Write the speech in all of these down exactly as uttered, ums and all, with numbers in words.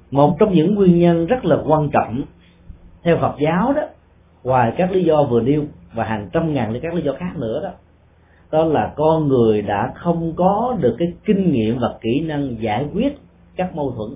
Một trong những nguyên nhân rất là quan trọng theo Phật giáo đó, ngoài các lý do vừa nêu và hàng trăm ngàn các lý do khác nữa đó, đó là con người đã không có được cái kinh nghiệm và kỹ năng giải quyết các mâu thuẫn.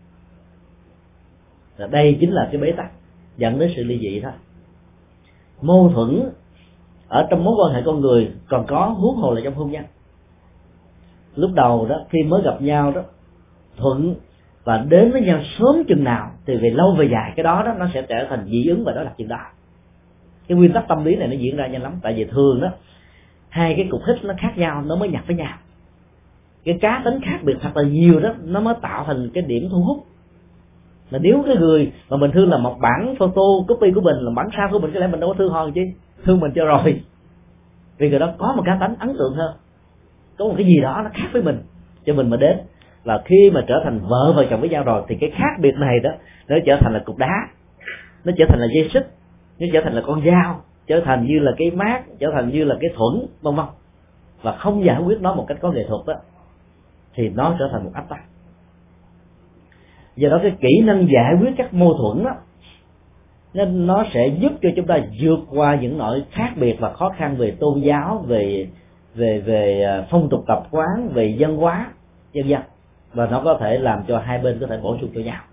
Và đây chính là cái bế tắc dẫn đến sự ly dị thôi. Mâu thuẫn ở trong mối quan hệ con người còn có, huống hồ là trong hôn nhân. Lúc đầu đó, khi mới gặp nhau đó, thuận và đến với nhau sớm chừng nào thì về lâu về dài cái đó đó nó sẽ trở thành dị ứng và đó là chừng đó. Cái nguyên tắc tâm lý này nó diễn ra nhanh lắm, tại vì thường đó hai cái cục hít nó khác nhau nó mới nhập với nhau, cái cá tính khác biệt thật là nhiều đó nó mới tạo thành cái điểm thu hút. Mà nếu cái người mà mình thương là một bản photo copy của mình, là bản sao của mình, có lẽ mình đâu có thương hơn chứ, thương mình cho rồi, vì người đó có một cá tính ấn tượng hơn, có một cái gì đó nó khác với mình cho mình mà đến. Và khi mà trở thành vợ và chồng với nhau rồi thì cái khác biệt này đó nó trở thành là cục đá, nó trở thành là dây xích, nó trở thành là con dao, trở thành như là cái mát, trở thành như là cái thuẫn, vân vân, và không giải quyết nó một cách có nghệ thuật đó thì nó trở thành một áp tắc. Do đó cái kỹ năng giải quyết các mâu thuẫn đó nên nó sẽ giúp cho chúng ta vượt qua những nỗi khác biệt và khó khăn về tôn giáo, về về về phong tục tập quán, về văn hóa, vân vân, và nó có thể làm cho hai bên có thể bổ sung cho nhau.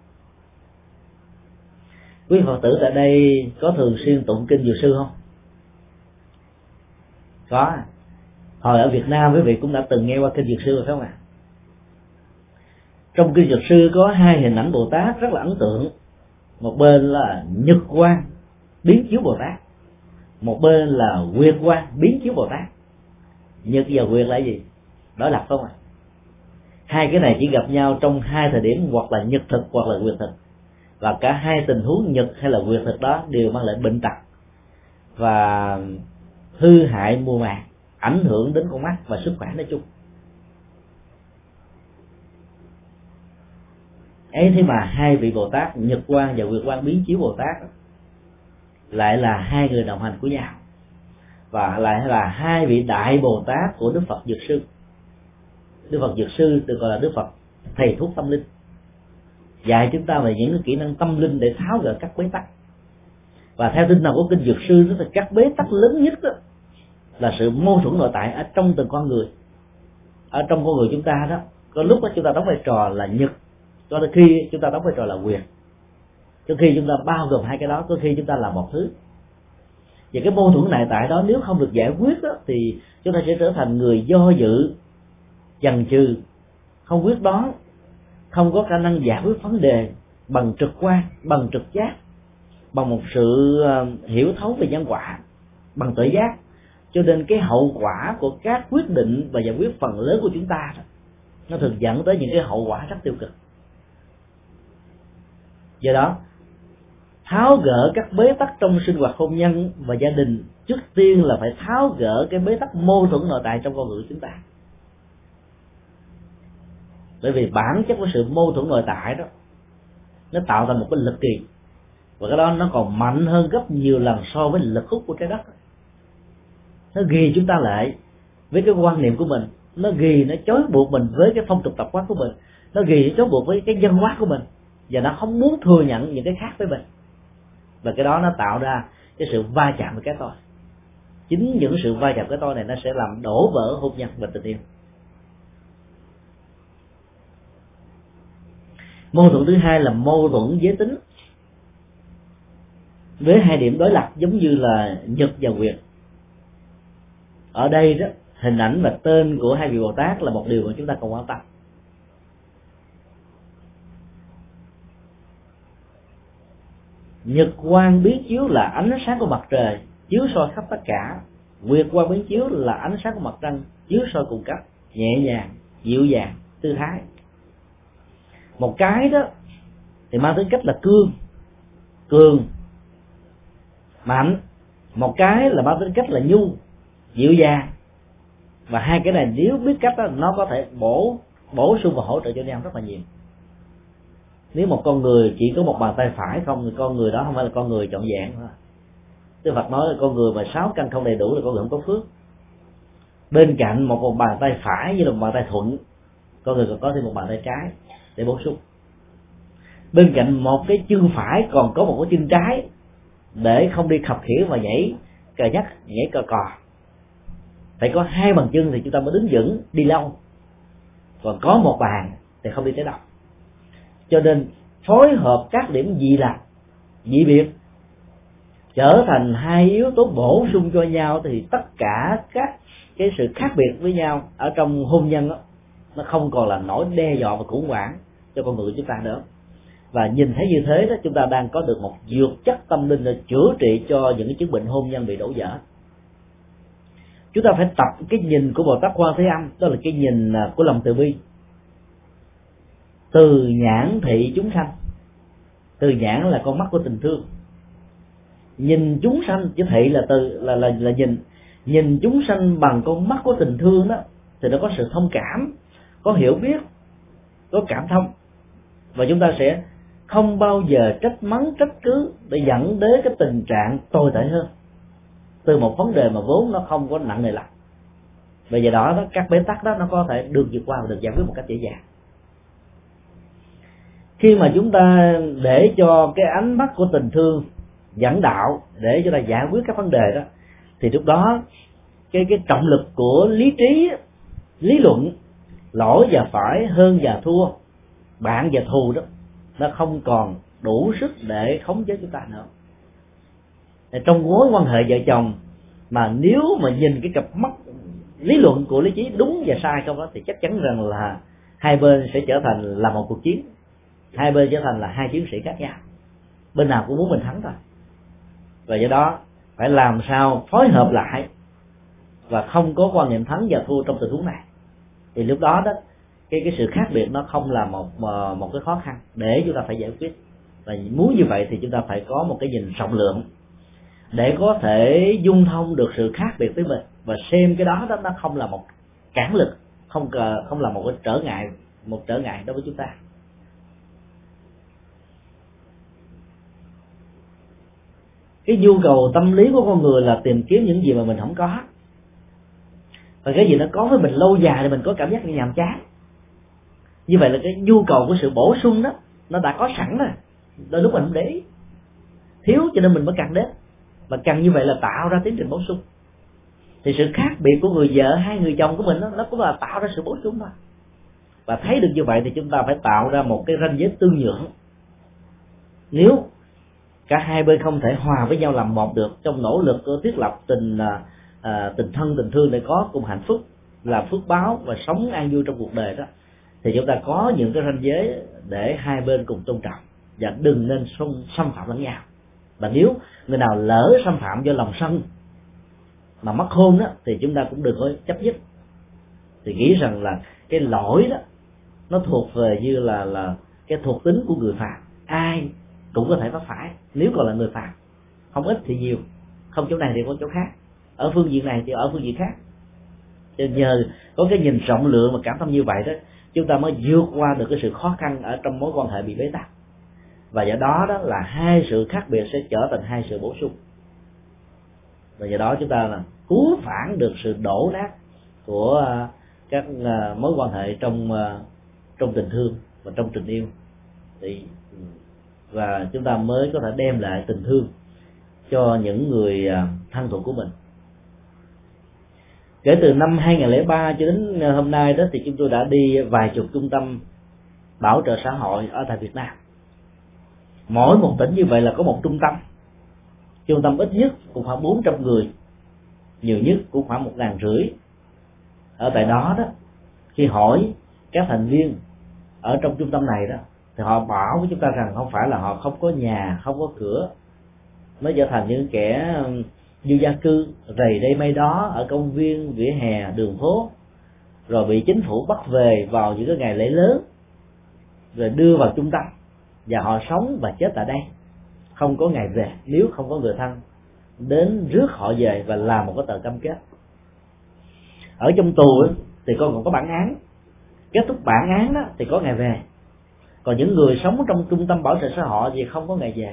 Quý Phật tử tại đây có thường xuyên tụng kinh Dược Sư không? Có. Hồi ở Việt Nam quý vị cũng đã từng nghe qua kinh Dược Sư rồi phải không ạ? Trong kinh Dược Sư có hai hình ảnh Bồ Tát rất là ấn tượng. Một bên là Nhật Quang biến chiếu Bồ Tát, một bên là Nguyệt Quang biến chiếu Bồ Tát. Nhật và Nguyệt là gì? Đối lập không ạ? Hai cái này chỉ gặp nhau trong hai thời điểm, hoặc là nhật thực hoặc là nguyệt thực, và cả hai tình huống nhật hay là nguyệt thực đó đều mang lại bệnh tật và hư hại mùa màng, ảnh hưởng đến con mắt và sức khỏe nói chung. Ấy thế mà hai vị Bồ Tát Nhật Quang và Nguyệt Quang biến chiếu Bồ Tát lại là hai người đồng hành của nhau, và lại là hai vị đại Bồ Tát của Đức Phật Dược Sư. Đức Phật Dược Sư được gọi là Đức Phật thầy thuốc tâm linh, dạy chúng ta về những cái kỹ năng tâm linh để tháo gỡ các bế tắc. Và theo tinh thần của kinh Dược Sư, đó là các bế tắc lớn nhất đó là sự mâu thuẫn nội tại ở trong từng con người. Ở trong con người chúng ta đó, có lúc đó chúng ta đóng vai trò là nhật, có khi chúng ta đóng vai trò là nguyệt, có khi chúng ta bao gồm hai cái đó, có khi chúng ta là một thứ. Và cái mâu thuẫn nội tại đó nếu không được giải quyết đó, thì chúng ta sẽ trở thành người do dự, chần chừ, không quyết đoán, không có khả năng giải quyết vấn đề bằng trực quan, bằng trực giác, bằng một sự hiểu thấu về nhân quả, bằng tuệ giác. Cho nên cái hậu quả của các quyết định và giải quyết phần lớn của chúng ta đó, nó thường dẫn tới những cái hậu quả rất tiêu cực. Do đó tháo gỡ các bế tắc trong sinh hoạt hôn nhân và gia đình, trước tiên là phải tháo gỡ cái bế tắc mâu thuẫn nội tại trong con người của chúng ta. Bởi vì bản chất của sự mâu thuẫn nội tại đó nó tạo thành một cái lực kỳ, và cái đó nó còn mạnh hơn gấp nhiều lần so với lực hút của trái đất. Nó ghi chúng ta lại với cái quan niệm của mình, nó ghi, nó trói buộc mình với cái phong tục tập quán của mình, nó ghi, nó trói buộc với cái văn hóa của mình, và nó không muốn thừa nhận những cái khác với mình. Và cái đó nó tạo ra cái sự va chạm với cái tôi. Chính những sự va chạm cái tôi này nó sẽ làm đổ vỡ hôn nhân và tình yêu. Mâu thuẫn thứ hai là mâu thuẫn giới tính, với hai điểm đối lập giống như là nhật và nguyệt. Ở đây đó, hình ảnh và tên của hai vị Bồ Tát là một điều mà chúng ta cần quan tâm. Nhật quang biến chiếu là ánh sáng của mặt trời chiếu soi khắp tất cả, nguyệt quang biến chiếu là ánh sáng của mặt trăng chiếu soi cùng cấp, nhẹ nhàng, dịu dàng, tư thái. Một cái đó thì mang tính cách là cương, cường, mạnh. Một cái là mang tính cách là nhu, dịu dàng. Và hai cái này nếu biết cách đó, nó có thể bổ bổ sung và hỗ trợ cho nhau rất là nhiều. Nếu một con người chỉ có một bàn tay phải không thì con người đó không phải là con người trọn vẹn thôi. Đức Phật nói là con người mà sáu căn không đầy đủ là con người không có phước. Bên cạnh một, một bàn tay phải như là một bàn tay thuận, con người còn có thêm một bàn tay trái để bổ sung. bên cạnh một cái chân phải còn có một cái chân trái để không đi khập khiễng và nhảy cờ nhắc, nhảy cờ cò. Phải có hai bàn chân thì chúng ta mới đứng vững đi lâu, còn có một bàn thì không đi tới đâu. Cho nên phối hợp các điểm dị lạc, dị biệt trở thành hai yếu tố bổ sung cho nhau, thì tất cả các cái sự khác biệt với nhau ở trong hôn nhân đó, nó không còn là nỗi đe dọa và khủng hoảng cho con người của chúng ta nữa. Và nhìn thấy như thế đó, chúng ta đang có được một dược chất tâm linh để chữa trị cho những cái chứng bệnh hôn nhân bị đổ vỡ. Chúng ta phải tập cái nhìn của Bồ Tát Quan Thế Âm, đó là cái nhìn của lòng từ bi, từ nhãn thị chúng sanh. Từ nhãn là con mắt của tình thương, nhìn chúng sanh, chứ thị là từ là là là nhìn nhìn chúng sanh bằng con mắt của tình thương đó, thì nó có sự thông cảm, có hiểu biết, có cảm thông, và chúng ta sẽ không bao giờ trách mắng trách cứ để dẫn đến cái tình trạng tồi tệ hơn từ một vấn đề mà vốn nó không có nặng nề lắm. Vì vậy đó, các bế tắc đó nó có thể được vượt qua và được giải quyết một cách dễ dàng. Khi mà chúng ta để cho cái ánh mắt của tình thương dẫn đạo để cho ta giải quyết các vấn đề đó, thì lúc đó cái cái trọng lực của lý trí, lý luận, lỗi và phải, hơn và thua, bạn và thù đó, nó không còn đủ sức để khống chế chúng ta nữa. Trong mối quan hệ vợ chồng mà nếu mà nhìn cái cặp mắt lý luận của lý trí đúng và sai không đó, thì chắc chắn rằng là hai bên sẽ trở thành là một cuộc chiến, hai bên trở thành là hai chiến sĩ khác nhau, bên nào cũng muốn mình thắng thôi. Và do đó phải làm sao phối hợp lại và không có quan niệm thắng và thua trong tình huống này, thì lúc đó đó cái cái sự khác biệt nó không là một một cái khó khăn để chúng ta phải giải quyết. Và muốn như vậy thì chúng ta phải có một cái nhìn rộng lượng để có thể dung thông được sự khác biệt với mình, và xem cái đó đó nó không là một cản lực, không không là một cái trở ngại, một trở ngại đối với chúng ta. Cái nhu cầu tâm lý của con người là tìm kiếm những gì mà mình không có, và cái gì nó có với mình lâu dài thì mình có cảm giác nhàm chán. Như vậy là cái nhu cầu của sự bổ sung đó nó đã có sẵn rồi, đôi lúc mình không để ý, thiếu cho nên mình mới cần đến, và cần như vậy là tạo ra tiến trình bổ sung. Thì sự khác biệt của người vợ hay người chồng của mình đó, nó cũng là tạo ra sự bổ sung thôi. Và thấy được như vậy thì chúng ta phải tạo ra một cái ranh giới tương nhượng. Nếu cả hai bên không thể hòa với nhau làm một được trong nỗ lực thiết lập tình à, tình thân tình thương để có cùng hạnh phúc, làm phước báo và sống an vui trong cuộc đời đó, thì chúng ta có những cái ranh giới để hai bên cùng tôn trọng và đừng nên xâm phạm lẫn nhau. Và nếu người nào lỡ xâm phạm do lòng sân mà mất hôn đó, thì chúng ta cũng đừng có chấp nhất, thì nghĩ rằng là cái lỗi đó nó thuộc về như là là cái thuộc tính của người phạm, ai cũng có thể mắc phải nếu còn là người phạm, không ít thì nhiều, không chỗ này thì có chỗ khác, ở phương diện này thì ở phương diện khác. Cho nhờ có cái nhìn rộng lượng và cảm thông như vậy đó, chúng ta mới vượt qua được cái sự khó khăn ở trong mối quan hệ bị bế tắc, và do đó đó là hai sự khác biệt sẽ trở thành hai sự bổ sung, và do đó chúng ta là cứu vãn được sự đổ nát của các mối quan hệ trong trong tình thương và trong tình yêu, thì và chúng ta mới có thể đem lại tình thương cho những người thân thuộc của mình. Kể từ năm hai không không ba cho đến hôm nay đó, thì chúng tôi đã đi vài chục trung tâm bảo trợ xã hội ở tại Việt Nam. Mỗi một tỉnh như vậy là có một trung tâm, trung tâm ít nhất cũng khoảng bốn trăm người, nhiều nhất cũng khoảng một ngàn rưỡi. Ở tại đó đó, khi hỏi các thành viên ở trong trung tâm này đó, thì họ bảo với chúng ta rằng không phải là họ không có nhà, không có cửa, mới trở thành những kẻ vô gia cư rầy đây mây đó ở công viên, vỉa hè, đường phố, rồi bị chính phủ bắt về vào những cái ngày lễ lớn, rồi đưa vào trung tâm, và họ sống và chết tại đây, không có ngày về nếu không có người thân đến rước họ về và làm một cái tờ cam kết. Ở trong tù ấy, thì con còn có bản án, kết thúc bản án đó thì có ngày về, còn những người sống trong trung tâm bảo trợ xã hội thì không có ngày về.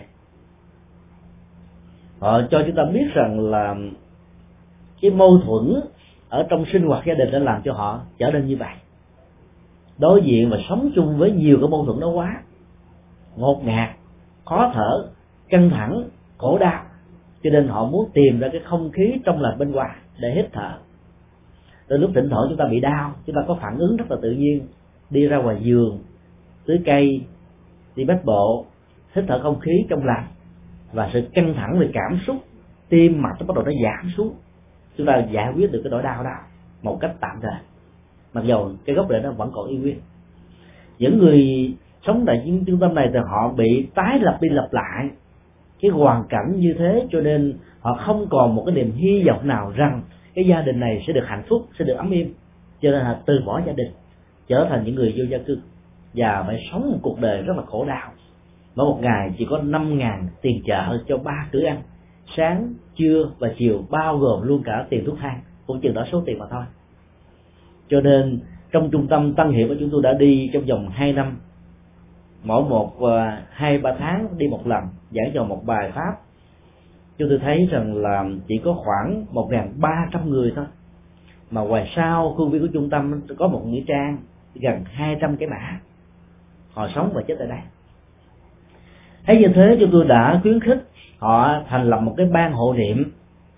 Họ cho chúng ta biết rằng là cái mâu thuẫn ở trong sinh hoạt gia đình đã làm cho họ trở nên như vậy, đối diện và sống chung với nhiều cái mâu thuẫn đó quá, ngột ngạt, khó thở, căng thẳng, khổ đau, cho nên họ muốn tìm ra cái không khí trong lành bên ngoài để hít thở. Từ lúc thỉnh thoảng chúng ta bị đau, chúng ta có phản ứng rất là tự nhiên, đi ra ngoài vườn, tưới cây, đi bách bộ, hít thở không khí trong lành, và sự căng thẳng về cảm xúc, tim mạch nó bắt đầu nó giảm xuống, chúng ta giải quyết được cái nỗi đau đó một cách tạm thời, mặc dầu cái gốc rễ nó vẫn còn y nguyên. Những người sống tại những trung tâm này thì họ bị tái lặp đi lặp lại cái hoàn cảnh như thế, cho nên họ không còn một cái niềm hy vọng nào rằng cái gia đình này sẽ được hạnh phúc, sẽ được ấm êm, cho nên họ từ bỏ gia đình, trở thành những người vô gia cư và phải sống một cuộc đời rất là khổ đau. Mỗi một ngày chỉ có năm ngàn tiền chợ cho ba bữa ăn, sáng, trưa và chiều, bao gồm luôn cả tiền thuốc thang, cũng chừng đó số tiền mà thôi. Cho nên trong trung tâm Tăng Hiệp của chúng tôi đã đi trong vòng hai năm, mỗi một hai ba tháng đi một lần, giảng cho một bài pháp. Chúng tôi thấy rằng là chỉ có khoảng một nghìn ba trăm người thôi, mà ngoài sau khuôn viên của trung tâm có một nghĩa trang gần hai trăm cái mã, họ sống và chết tại đây. Thế như thế chúng tôi đã khuyến khích họ thành lập một cái ban hộ niệm,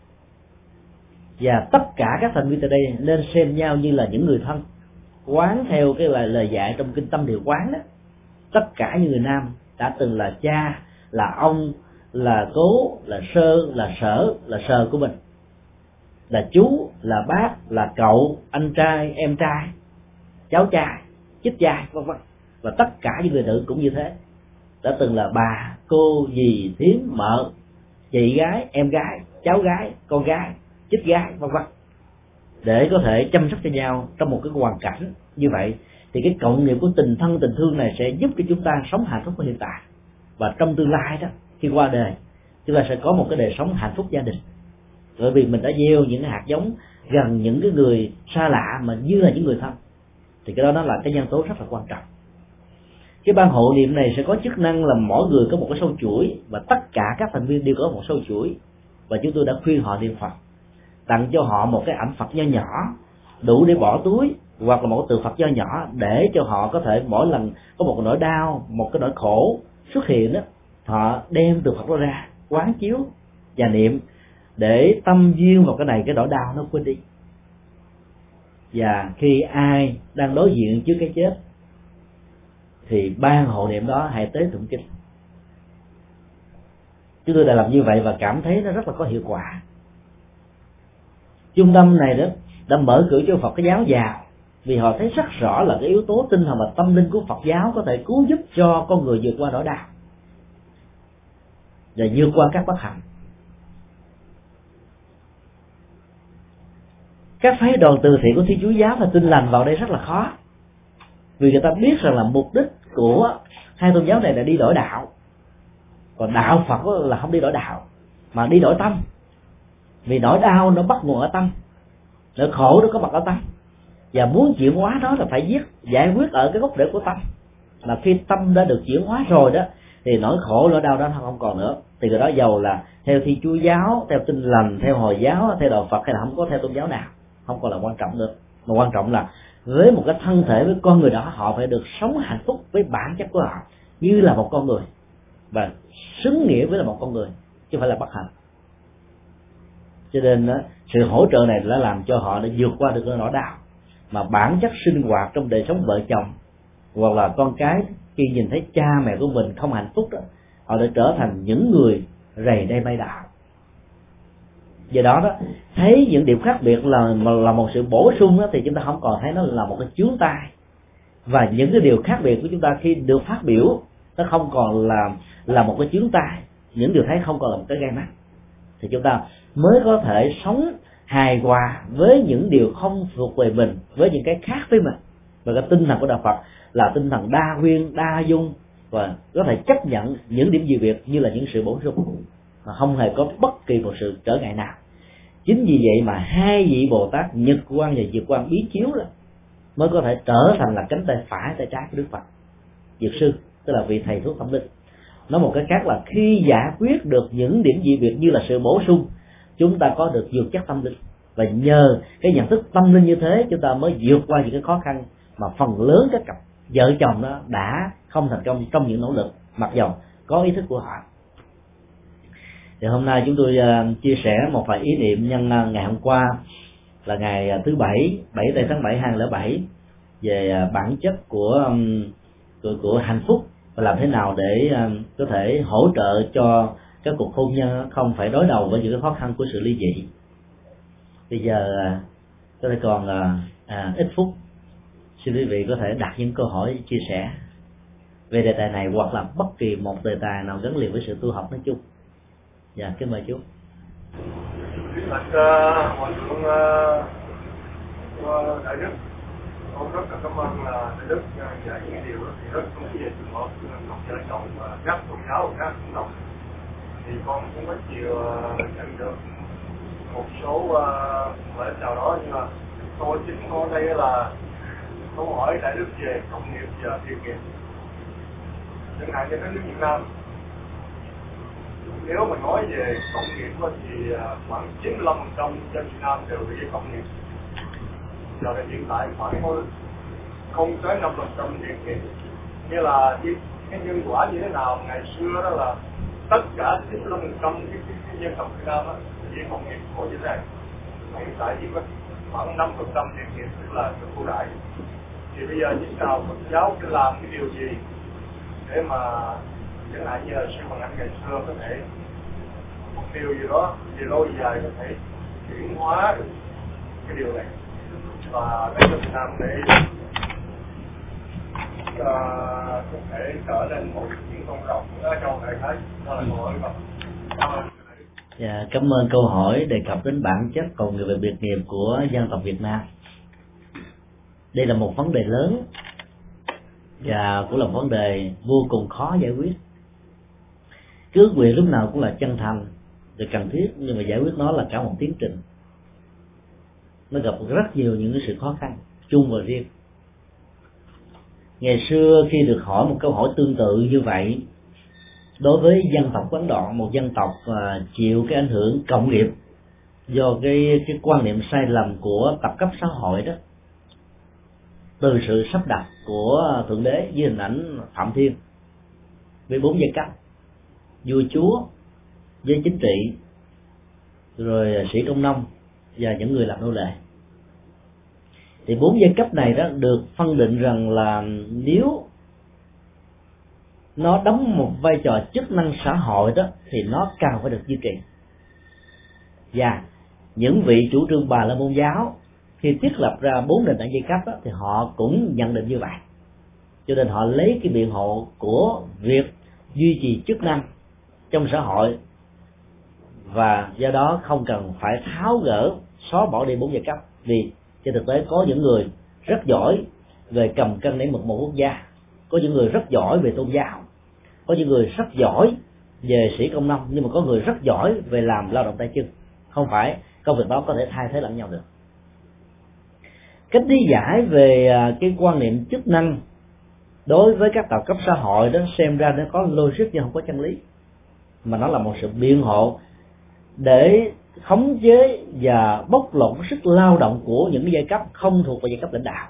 và tất cả các thành viên tại đây nên xem nhau như là những người thân, quán theo cái lời, lời dạy trong kinh Tâm Điều Quán đó. Tất cả những người nam đã từng là cha, là ông, là cố, là sơ, là sở, là sờ của mình, là chú, là bác, là cậu, anh trai, em trai, cháu trai, chích trai, vân vân. Và tất cả những người nữ cũng như thế, đã từng là bà, cô, dì, thím, mợ, chị gái, em gái, cháu gái, con gái, chích gái, vân vân, để có thể chăm sóc cho nhau trong một cái hoàn cảnh như vậy. Thì cái cộng nghiệp của tình thân tình thương này sẽ giúp cho chúng ta sống hạnh phúc ở hiện tại, và trong tương lai đó, khi qua đời, chúng ta sẽ có một cái đời sống hạnh phúc gia đình, bởi vì mình đã gieo những cái hạt giống gần những cái người xa lạ mà như là những người thân. Thì cái đó nó là cái nhân tố rất là quan trọng. Cái ban hộ niệm này sẽ có chức năng là mỗi người có một cái sâu chuỗi, và tất cả các thành viên đều có một sâu chuỗi, và chúng tôi đã khuyên họ niệm Phật, tặng cho họ một cái ảnh Phật nho nhỏ đủ để bỏ túi, hoặc là một cái tượng Phật nho nhỏ để cho họ có thể mỗi lần có một nỗi đau, một cái nỗi khổ xuất hiện đó, họ đem tượng Phật đó ra quán chiếu và niệm, để tâm duyên vào cái này, cái nỗi đau nó quên đi. Và khi ai đang đối diện trước cái chết thì ban hộ niệm đó hãy tế tụng kinh. Chúng tôi đã làm như vậy và cảm thấy nó rất là có hiệu quả. Trung tâm này đó đã mở cửa cho Phật cái giáo vào, vì họ thấy rất rõ là cái yếu tố tinh thần và tâm linh của Phật giáo có thể cứu giúp cho con người vượt qua nỗi đau và vượt qua các bất hạnh. Các phái đoàn từ thiện của Thiên Chúa giáo và Tin Lành vào đây rất là khó, vì người ta biết rằng là mục đích của hai tôn giáo này là đi đổi đạo, còn đạo Phật là không đi đổi đạo mà đi đổi tâm. Vì nỗi đau nó bắt nguồn ở tâm, nỗi khổ nó có mặt ở tâm, và muốn chuyển hóa đó là phải giết giải quyết ở cái gốc rễ của tâm. Mà khi tâm đã được chuyển hóa rồi đó thì nỗi khổ nỗi đau đó không còn nữa. Thì cái đó giàu là theo Thiên Chúa giáo, theo Tin Lành, theo Hồi giáo, theo đạo Phật hay là không có theo tôn giáo nào, không còn là quan trọng nữa. Mà quan trọng là với một cái thân thể, với con người đó, họ phải được sống hạnh phúc với bản chất của họ như là một con người, và xứng nghĩa với là một con người, chứ không phải là bất hạnh. Cho nên đó, sự hỗ trợ này đã làm cho họ đã vượt qua được cái nỗi đau mà bản chất sinh hoạt trong đời sống vợ chồng hoặc là con cái, khi nhìn thấy cha mẹ của mình không hạnh phúc đó, họ đã trở thành những người rầy đay bay đạo. Do đó đó, thấy những điểm khác biệt là là một sự bổ sung đó, thì chúng ta không còn thấy nó là một cái chướng tai, và những cái điều khác biệt của chúng ta khi được phát biểu nó không còn là là một cái chướng tai, những điều thấy không còn là một cái gai mắt, thì chúng ta mới có thể sống hài hòa với những điều không thuộc về mình, với những cái khác với mình. Và cái tinh thần của đạo Phật là tinh thần đa nguyên, đa dung, và có thể chấp nhận những điểm dị biệt như là những sự bổ sung, mà không hề có bất kỳ một sự trở ngại nào. Chính vì vậy mà hai vị Bồ Tát Nhật Quang và Diệt Quang biến chiếu đó mới có thể trở thành là cánh tay phải tay trái của Đức Phật Dược Sư, tức là vị thầy thuốc tâm linh. Nói một cái khác là khi giải quyết được những điểm dị biệt như là sự bổ sung, chúng ta có được dược chất tâm linh, và nhờ cái nhận thức tâm linh như thế chúng ta mới vượt qua những cái khó khăn mà phần lớn các cặp vợ chồng đó đã không thành công trong những nỗ lực mặc dầu có ý thức của họ. Thì hôm nay chúng tôi uh, chia sẻ một vài ý niệm nhân uh, ngày hôm qua là ngày uh, thứ bảy, bảy tây tháng bảy hai nghìn lẻ bảy, về uh, bản chất của, um, của của hạnh phúc và làm thế nào để um, có thể hỗ trợ cho các cuộc hôn nhân không phải đối đầu với những cái khó khăn của sự ly dị. Bây giờ uh, có thể còn uh, uh, ít phút, xin quý vị có thể đặt những câu hỏi chia sẻ về đề tài này hoặc là bất kỳ một đề tài nào gắn liền với sự tu học nói chung. Dạ, kính mời chú. Quý Phật, Hòa thượng Đại Đức, con rất là cảm ơn là Đại Đức dạy những điều đó thì rất không về trường hợp một vợ chồng các tôn giáo các cộng đồng. Thì con cũng có chiều nhận được một số lời chào đó, nhưng mà tôi chính con đây là câu hỏi Đại Đức về cộng nghiệp và thiện nghiệp. Chẳng hạn như các nước Việt Nam, nếu mà nói về cộng nghiệp thì khoảng chín mươi lăm phần trăm dân Việt Nam đều đi cộng nghiệp. Giờ là hiện tại khoảng không tới năm phần trăm thiện nghiệp. Như là cái nhân quả như thế nào? Ngày xưa đó là tất cả chín mươi lăm phần trăm cái, cái, cái dân tộc Việt Nam á đi cộng nghiệp của như thế này. Hiện tại chỉ có khoảng năm phần trăm thiện nghiệp, tức là được ưu đãi. Thì bây giờ như thế nào Phật giáo sẽ làm cái điều gì để mà chẳng hạn như là sư Bằng Anh ngày xưa có thể một điều gì đó về lâu dài có thể chuyển hóa được cái điều này và để cho Việt Nam để uh, có thể trở nên một những công rộng ở trong đại thái. Đó là câu hỏi của bạn. Dạ, cảm ơn câu hỏi đề cập đến bản chất cầu nguyện về biệt nghiệp của dân tộc Việt Nam. Đây là một vấn đề lớn và cũng là một vấn đề vô cùng khó giải quyết. Cứ nguyện lúc nào cũng là chân thành và cần thiết, nhưng mà giải quyết nó là cả một tiến trình. Nó gặp rất nhiều những cái sự khó khăn chung và riêng. Ngày xưa khi được hỏi một câu hỏi tương tự như vậy đối với dân tộc Ấn Độ, một dân tộc uh, chịu cái ảnh hưởng cộng nghiệp do cái cái quan niệm sai lầm của tập cấp xã hội đó, từ sự sắp đặt của Thượng Đế với hình ảnh Phạm Thiên với bốn giai cấp: vua chúa, giới chính trị, rồi sĩ công nông và những người làm nô lệ. Thì bốn giai cấp này đó được phân định rằng là nếu nó đóng một vai trò chức năng xã hội đó thì nó cần phải được duy trì. Và những vị chủ trương Bà La Môn giáo khi thiết lập ra bốn nền tảng giai cấp đó, thì họ cũng nhận định như vậy. Cho nên họ lấy cái biện hộ của việc duy trì chức năng trong xã hội và do đó không cần phải tháo gỡ xóa bỏ đi bốn giai cấp, vì trên thực tế có những người rất giỏi về cầm cân nảy mực một quốc gia, có những người rất giỏi về tôn giáo, có những người rất giỏi về sĩ công nông, nhưng mà có người rất giỏi về làm lao động tay chân. Không phải công việc đó có thể thay thế lẫn nhau được. Cách lý giải về cái quan niệm chức năng đối với các tầng cấp xã hội đó xem ra nó có logic nhưng không có chân lý, mà nó là một sự biện hộ để khống chế và bóc lột sức lao động của những giai cấp không thuộc về giai cấp lãnh đạo.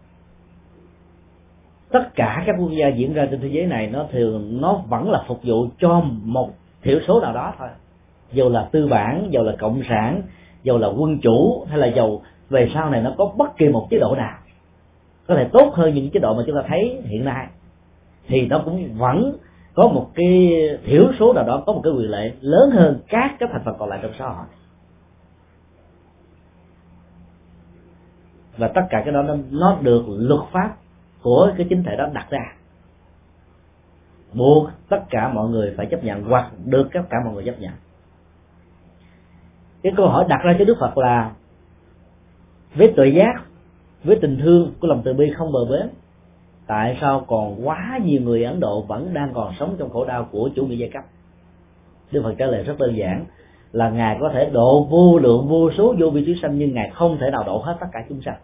Tất cả các quốc gia diễn ra trên thế giới này nó thường nó vẫn là phục vụ cho một thiểu số nào đó thôi, dù là tư bản, dù là cộng sản, dù là quân chủ, hay là dù về sau này nó có bất kỳ một chế độ nào có thể tốt hơn những chế độ mà chúng ta thấy hiện nay, thì nó cũng vẫn có một cái thiểu số nào đó có một cái quyền lợi lớn hơn các cái thành phần còn lại trong xã hội. Và tất cả cái đó nó, nó được luật pháp của cái chính thể đó đặt ra, buộc tất cả mọi người phải chấp nhận hoặc được tất cả mọi người chấp nhận. Cái câu hỏi đặt ra cho Đức Phật là với tuệ giác, với tình thương của lòng từ bi không bờ bến, tại sao còn quá nhiều người Ấn Độ vẫn đang còn sống trong khổ đau của chủ nghĩa giai cấp? Đức Phật trả lời rất đơn giản là Ngài có thể độ vô lượng vô số vô vi chúng sanh, nhưng Ngài không thể nào độ hết tất cả chúng sanh.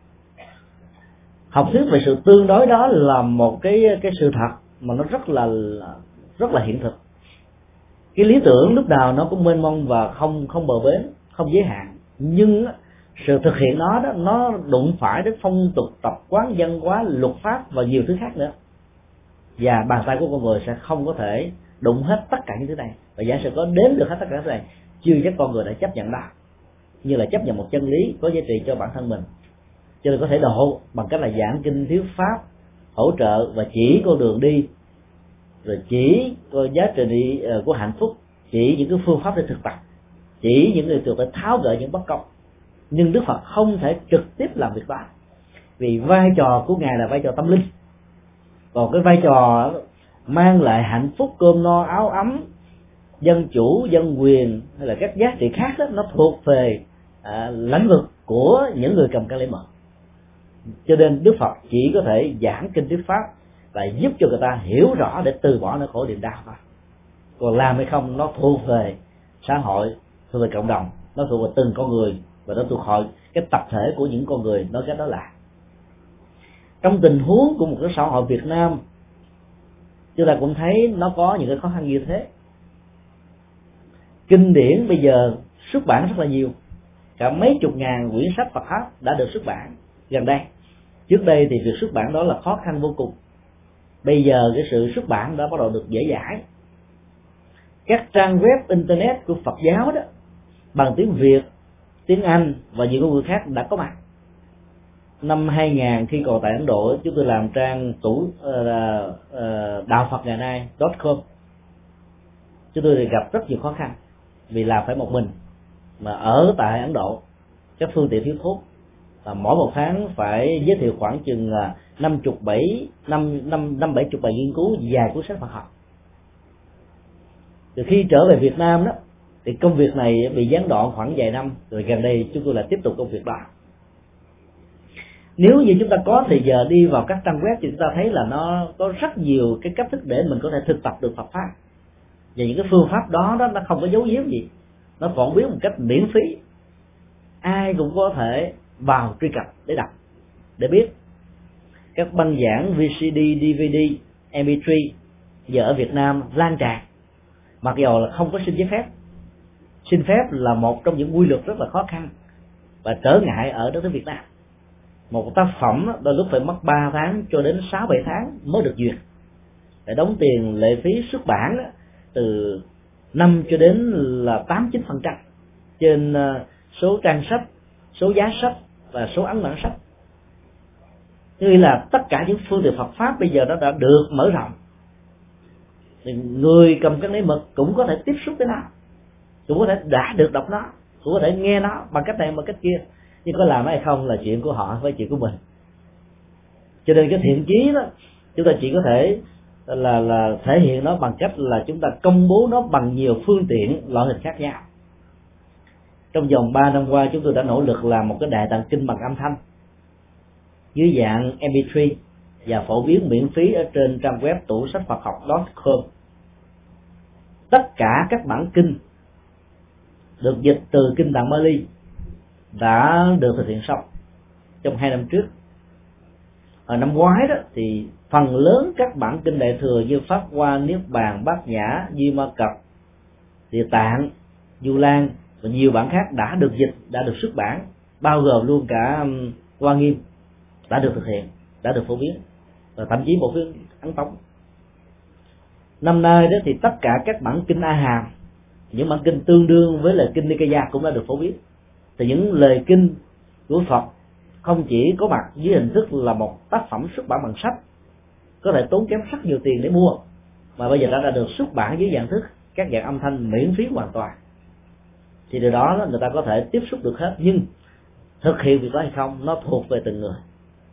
Học thuyết về sự tương đối đó là một cái cái sự thật mà nó rất là rất là hiện thực. Cái lý tưởng lúc nào nó cũng mênh mông và không không bờ bến, không giới hạn, nhưng sự thực hiện nó đó nó đụng phải đến phong tục tập quán, văn hóa, luật pháp và nhiều thứ khác nữa. và bàn tay của con người sẽ không có thể đụng hết tất cả những thứ này, và giả sử có đếm được hết tất cả những thứ này, chưa chắc con người đã chấp nhận đó, như là chấp nhận một chân lý có giá trị cho bản thân mình. Cho nên có thể độ bằng cách là giảng kinh thuyết pháp, hỗ trợ và chỉ con đường đi, rồi chỉ có giá trị của hạnh phúc, chỉ những cái phương pháp để thực tập, chỉ những người thường phải tháo gỡ những bất công. Nhưng Đức Phật không thể trực tiếp làm việc đó, vì vai trò của ngài là vai trò tâm linh, còn cái vai trò mang lại hạnh phúc, cơm no áo ấm, dân chủ, dân quyền hay là các giá trị khác đó, nó thuộc về à, lĩnh vực của những người cầm cân lấy mỡ. Cho nên Đức Phật chỉ có thể giảng kinh thuyết pháp và giúp cho người ta hiểu rõ để từ bỏ nỗi khổ niềm đau thôi. Còn làm hay không nó thuộc về xã hội, thuộc về cộng đồng, nó thuộc về từng con người, và nó thuộc hội cái tập thể của những con người nói cái đó là. Trong tình huống của một cái xã hội Việt Nam, chúng ta cũng thấy nó có những cái khó khăn như thế. Kinh điển bây giờ xuất bản rất là nhiều, cả mấy chục ngàn quyển sách Phật pháp đã được xuất bản gần đây. Trước đây thì việc xuất bản đó là khó khăn vô cùng. Bây giờ cái sự xuất bản đã bắt đầu được dễ dãi. Các trang web internet của Phật giáo đó bằng tiếng Việt, tiếng Anh và nhiều ngôn ngữ khác đã có mặt. Năm hai nghìn khi còn tại Ấn Độ, chúng tôi làm trang tủ uh, uh, đạo Phật ngày nay .com. Chúng tôi gặp rất nhiều khó khăn vì làm phải một mình, mà ở tại Ấn Độ các phương tiện thiếu thốn, và mỗi một tháng phải giới thiệu khoảng chừng năm chục bảy năm năm năm bảy chục bài nghiên cứu dài cuốn sách Phật học. Từ khi trở về Việt Nam đó thì công việc này bị gián đoạn khoảng vài năm, rồi gần đây chúng tôi lại tiếp tục công việc đó. Nếu như chúng ta có thời giờ đi vào các trang web thì chúng ta thấy là nó có rất nhiều cái cách thức để mình có thể thực tập được Phật pháp, và những cái phương pháp đó đó nó không có giấu giếm gì, nó phổ biến một cách miễn phí, ai cũng có thể vào truy cập để đọc, để biết. Các băng giảng vê xê đê, đê vê đê, em pê ba giờ ở Việt Nam lan tràn, mặc dù là không có xin giấy phép. Xin phép là một trong những quy luật rất là khó khăn và trở ngại ở đất nước Việt Nam. Một tác phẩm đôi lúc phải mất ba tháng cho đến sáu bảy tháng mới được duyệt, phải đóng tiền lệ phí xuất bản từ năm cho đến là tám chín phần trăm trên số trang sách, số giá sách và số ấn bản sách. Như là tất cả những phương tiện Phật pháp bây giờ nó đã được mở rộng, thì người cầm cái lấy mực cũng có thể tiếp xúc với nó, cũng có thể đã được đọc nó, cũng có thể nghe nó bằng cách này bằng cách kia. Nhưng có làm hay không là chuyện của họ với chuyện của mình. Cho nên cái thiện chí đó chúng ta chỉ có thể là là thể hiện nó bằng cách là chúng ta công bố nó bằng nhiều phương tiện loại hình khác nhau. Trong vòng ba năm qua chúng tôi đã nỗ lực làm một cái đại tạng kinh bằng âm thanh dưới dạng em pê ba và phổ biến miễn phí ở trên trang web tủ sách Phật học .com. Tất cả các bản kinh được dịch từ kinh tạng Bali đã được thực hiện xong trong hai năm trước. Ở năm ngoái đó thì phần lớn các bản kinh đại thừa như Pháp Hoa, Niết Bàn, Bát Nhã, Di Ma Cật, Địa Tạng, Du Lan và nhiều bản khác đã được dịch, đã được xuất bản, bao gồm luôn cả Hoa Nghiêm đã được thực hiện, đã được phổ biến, và thậm chí một phiên Ấn Tống. Năm nay đó thì tất cả các bản kinh A Hàm, những bản kinh tương đương với lời kinh Nikaya cũng đã được phổ biến. Thì những lời kinh của Phật không chỉ có mặt dưới hình thức là một tác phẩm xuất bản bằng sách, có thể tốn kém rất nhiều tiền để mua, mà bây giờ đã, đã được xuất bản dưới dạng thức các dạng âm thanh miễn phí hoàn toàn. Thì điều đó người ta có thể tiếp xúc được hết, nhưng thực hiện việc đó hay không nó thuộc về từng người.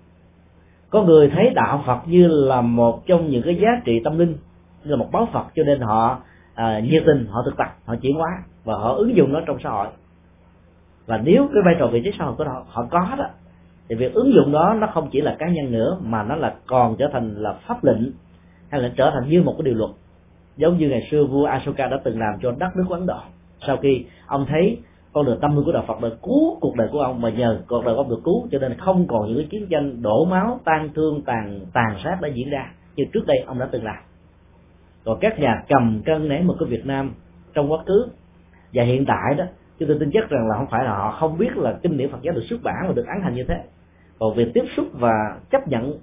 Có người thấy đạo Phật như là một trong những cái giá trị tâm linh, như là một báo Phật, cho nên họ à, nhiệt tình, họ thực tập, họ chuyển hóa và họ ứng dụng nó trong xã hội. Và nếu cái vai trò vị trí xã hội của họ, họ có đó, thì việc ứng dụng đó nó không chỉ là cá nhân nữa, mà nó là còn trở thành là pháp lệnh, hay là trở thành như một cái điều luật, giống như ngày xưa vua Ashoka đã từng làm cho đất nước của Ấn Độ. Sau khi ông thấy con đường tâm linh của đạo Phật đã cứu cuộc đời của ông, mà nhờ cuộc đời của ông được cứu, cho nên không còn những cái chiến tranh đổ máu, tan thương, tàn tàn sát đã diễn ra như trước đây ông đã từng làm. Còn các nhà cầm cân nảy mực của Việt Nam trong quá khứ và hiện tại đó, chúng tôi tin chắc rằng là không phải là họ không biết là kinh điển Phật giáo được xuất bản và được ấn hành như thế. Còn việc tiếp xúc và chấp nhận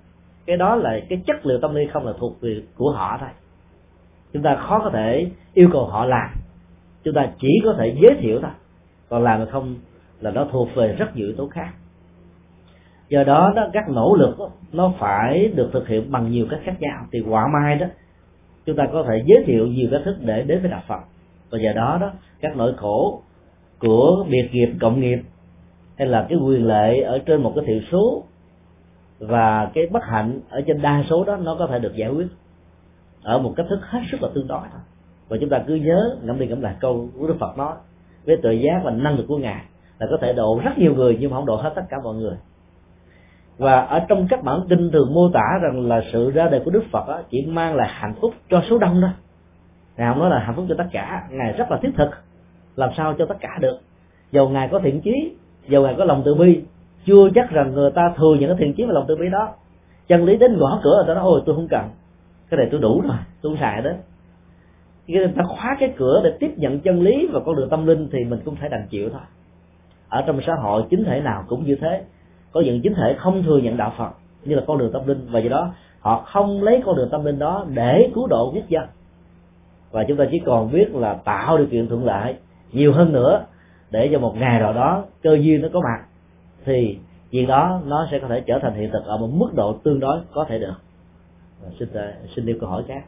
cái đó là cái chất liệu tâm linh không là thuộc về của họ thôi. Chúng ta khó có thể yêu cầu họ làm, chúng ta chỉ có thể giới thiệu thôi, còn làm hay không là nó thuộc về rất nhiều yếu tố khác. Do đó, đó các nỗ lực đó, nó phải được thực hiện bằng nhiều cách khác nhau. Thì quả mai đó chúng ta có thể giới thiệu nhiều cách thức để đến với đạo Phật. Và do đó đó các nỗi khổ của biệt nghiệp cộng nghiệp, hay là cái quyền lệ ở trên một cái thiểu số và cái bất hạnh ở trên đa số đó, nó có thể được giải quyết ở một cách thức hết sức là tương đối thôi. Và chúng ta cứ nhớ ngẫm đi ngẫm lại câu của Đức Phật nói với tự giác và năng lực của Ngài là có thể độ rất nhiều người nhưng mà không độ hết tất cả mọi người. Và ở trong các bản kinh thường mô tả rằng là sự ra đời của Đức Phật đó chỉ mang lại hạnh phúc cho số đông thôi. Ngài không nói là hạnh phúc cho tất cả. Ngài rất là thiết thực, làm sao cho tất cả được. Dầu Ngài có thiện chí, dầu Ngài có lòng từ bi, chưa chắc rằng người ta thừa nhận cái thiện chí và lòng từ bi đó. Chân lý đến gõ cửa người ta nói ôi tôi không cần, cái này tôi đủ rồi, tôi không xài đó. Khi người ta khóa cái cửa để tiếp nhận chân lý và con đường tâm linh thì mình cũng phải đành chịu thôi. Ở trong xã hội chính thể nào cũng như thế, có những chính thể không thừa nhận đạo Phật như là con đường tâm linh, và do đó họ không lấy con đường tâm linh đó để cứu độ quốc dân. Và chúng ta chỉ còn biết là tạo điều kiện thuận lợi nhiều hơn nữa để cho một ngày nào đó cơ duyên nó có mặt, thì chuyện đó nó sẽ có thể trở thành hiện thực ở một mức độ tương đối có thể được. Xin xin yêu câu hỏi khác.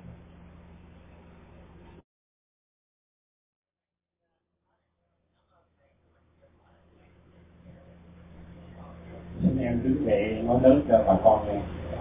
Xin em đứng dậy nói lớn cho bà con nghe.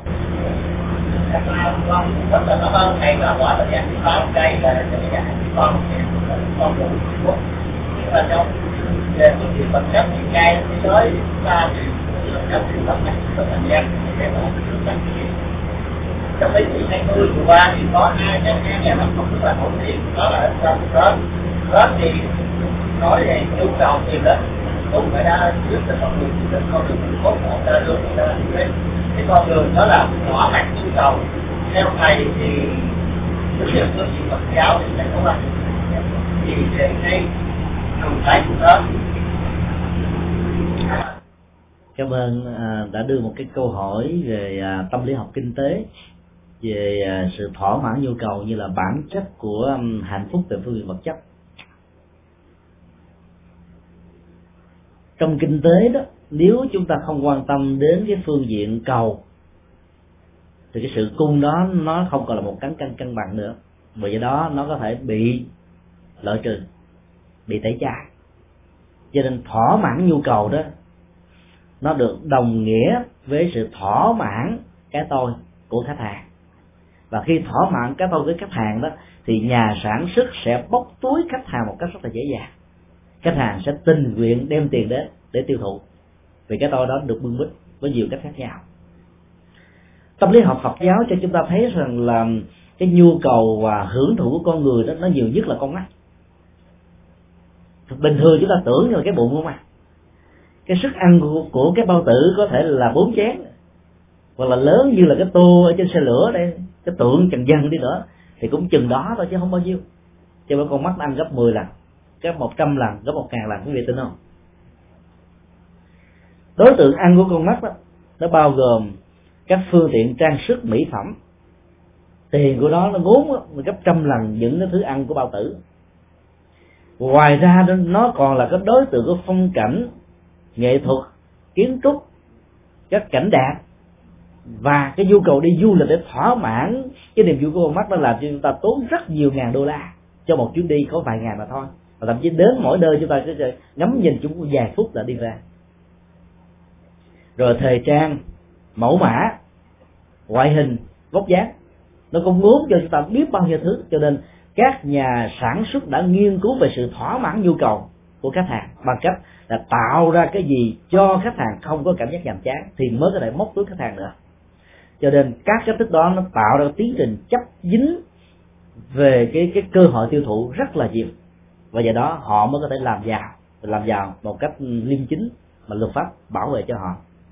Con rất là cảm ơn thầy và quả thời gian con đây là cho cái con con đủ phúc. Nhưng mà trong về phương diện vật chất thì ngay thế giới chúng ta thì vật chất thì vật chất rất là nhanh để mà chúng ta trong mấy kỳ hai mươi vừa qua thì có hai cái hai nhà văn học rất là nổi tiếng, đó là trong đó đó thì nói về nhu cầu tìm đến cũng phải đã trước là con đường trên con đường thành phố một ta luôn ta cái cái con đường đó là thỏa mãn nhu cầu. Theo thầy thì thực hiện phương diện Phật giáo thì phải có bao thì về đây thường thấy của đó. Cảm ơn à, đã đưa một cái câu hỏi về à, tâm lý học kinh tế, về à, sự thỏa mãn nhu cầu như là bản chất của um, hạnh phúc về phương diện vật chất. Trong kinh tế đó, nếu chúng ta không quan tâm đến cái phương diện cầu thì cái sự cung đó nó không còn là một cán cân cân bằng nữa, và do đó nó có thể bị loại trừ, bị tẩy chay. Cho nên thỏa mãn nhu cầu đó nó được đồng nghĩa với sự thỏa mãn cái tôi của khách hàng. Và khi thỏa mãn cái tôi với khách hàng đó thì nhà sản xuất sẽ bóc túi khách hàng một cách rất là dễ dàng. Khách hàng sẽ tình nguyện đem tiền đến để tiêu thụ, vì cái tôi đó được bưng bít với nhiều cách khác nhau. Tâm lý học Phật giáo cho chúng ta thấy rằng là cái nhu cầu và hưởng thụ của con người đó nó nhiều nhất là con mắt. Bình thường chúng ta tưởng là cái bụng không à. Cái sức ăn của, của cái bao tử có thể là bốn chén, hoặc là lớn như là cái tô ở trên xe lửa đây, cái tượng trần dân đi nữa thì cũng chừng đó thôi chứ không bao nhiêu. Cho nên con mắt nó ăn gấp mười lần, gấp một trăm lần, gấp một ngàn lần, quý vị tin không? Đối tượng ăn của con mắt đó nó bao gồm các phương tiện trang sức mỹ phẩm, tiền của nó nó ngốn gấp trăm lần những cái thứ ăn của bao tử. Ngoài ra nó còn là cái đối tượng của phong cảnh, nghệ thuật, kiến trúc, các cảnh đẹp, và cái nhu cầu đi du lịch để thỏa mãn cái niềm vui của con mắt nó làm cho chúng ta tốn rất nhiều ngàn đô la cho một chuyến đi có vài ngày mà thôi, và thậm chí đến mỗi nơi chúng ta sẽ ngắm nhìn chúng vài phút là đi về. Rồi thời trang, mẫu mã, ngoại hình, vóc dáng, nó cũng muốn cho chúng ta biết bao nhiêu thứ. Cho nên các nhà sản xuất đã nghiên cứu về sự thỏa mãn nhu cầu của khách hàng bằng cách là tạo ra cái gì cho khách hàng không có cảm giác nhàm chán thì mới có thể móc túi khách hàng được. Cho nên các cách thức đó nó tạo ra tiến trình chấp dính về cái cái cơ hội tiêu thụ rất là nhiều, và do đó họ mới có thể làm giàu, làm giàu một cách liêm chính mà luật pháp bảo vệ cho họ.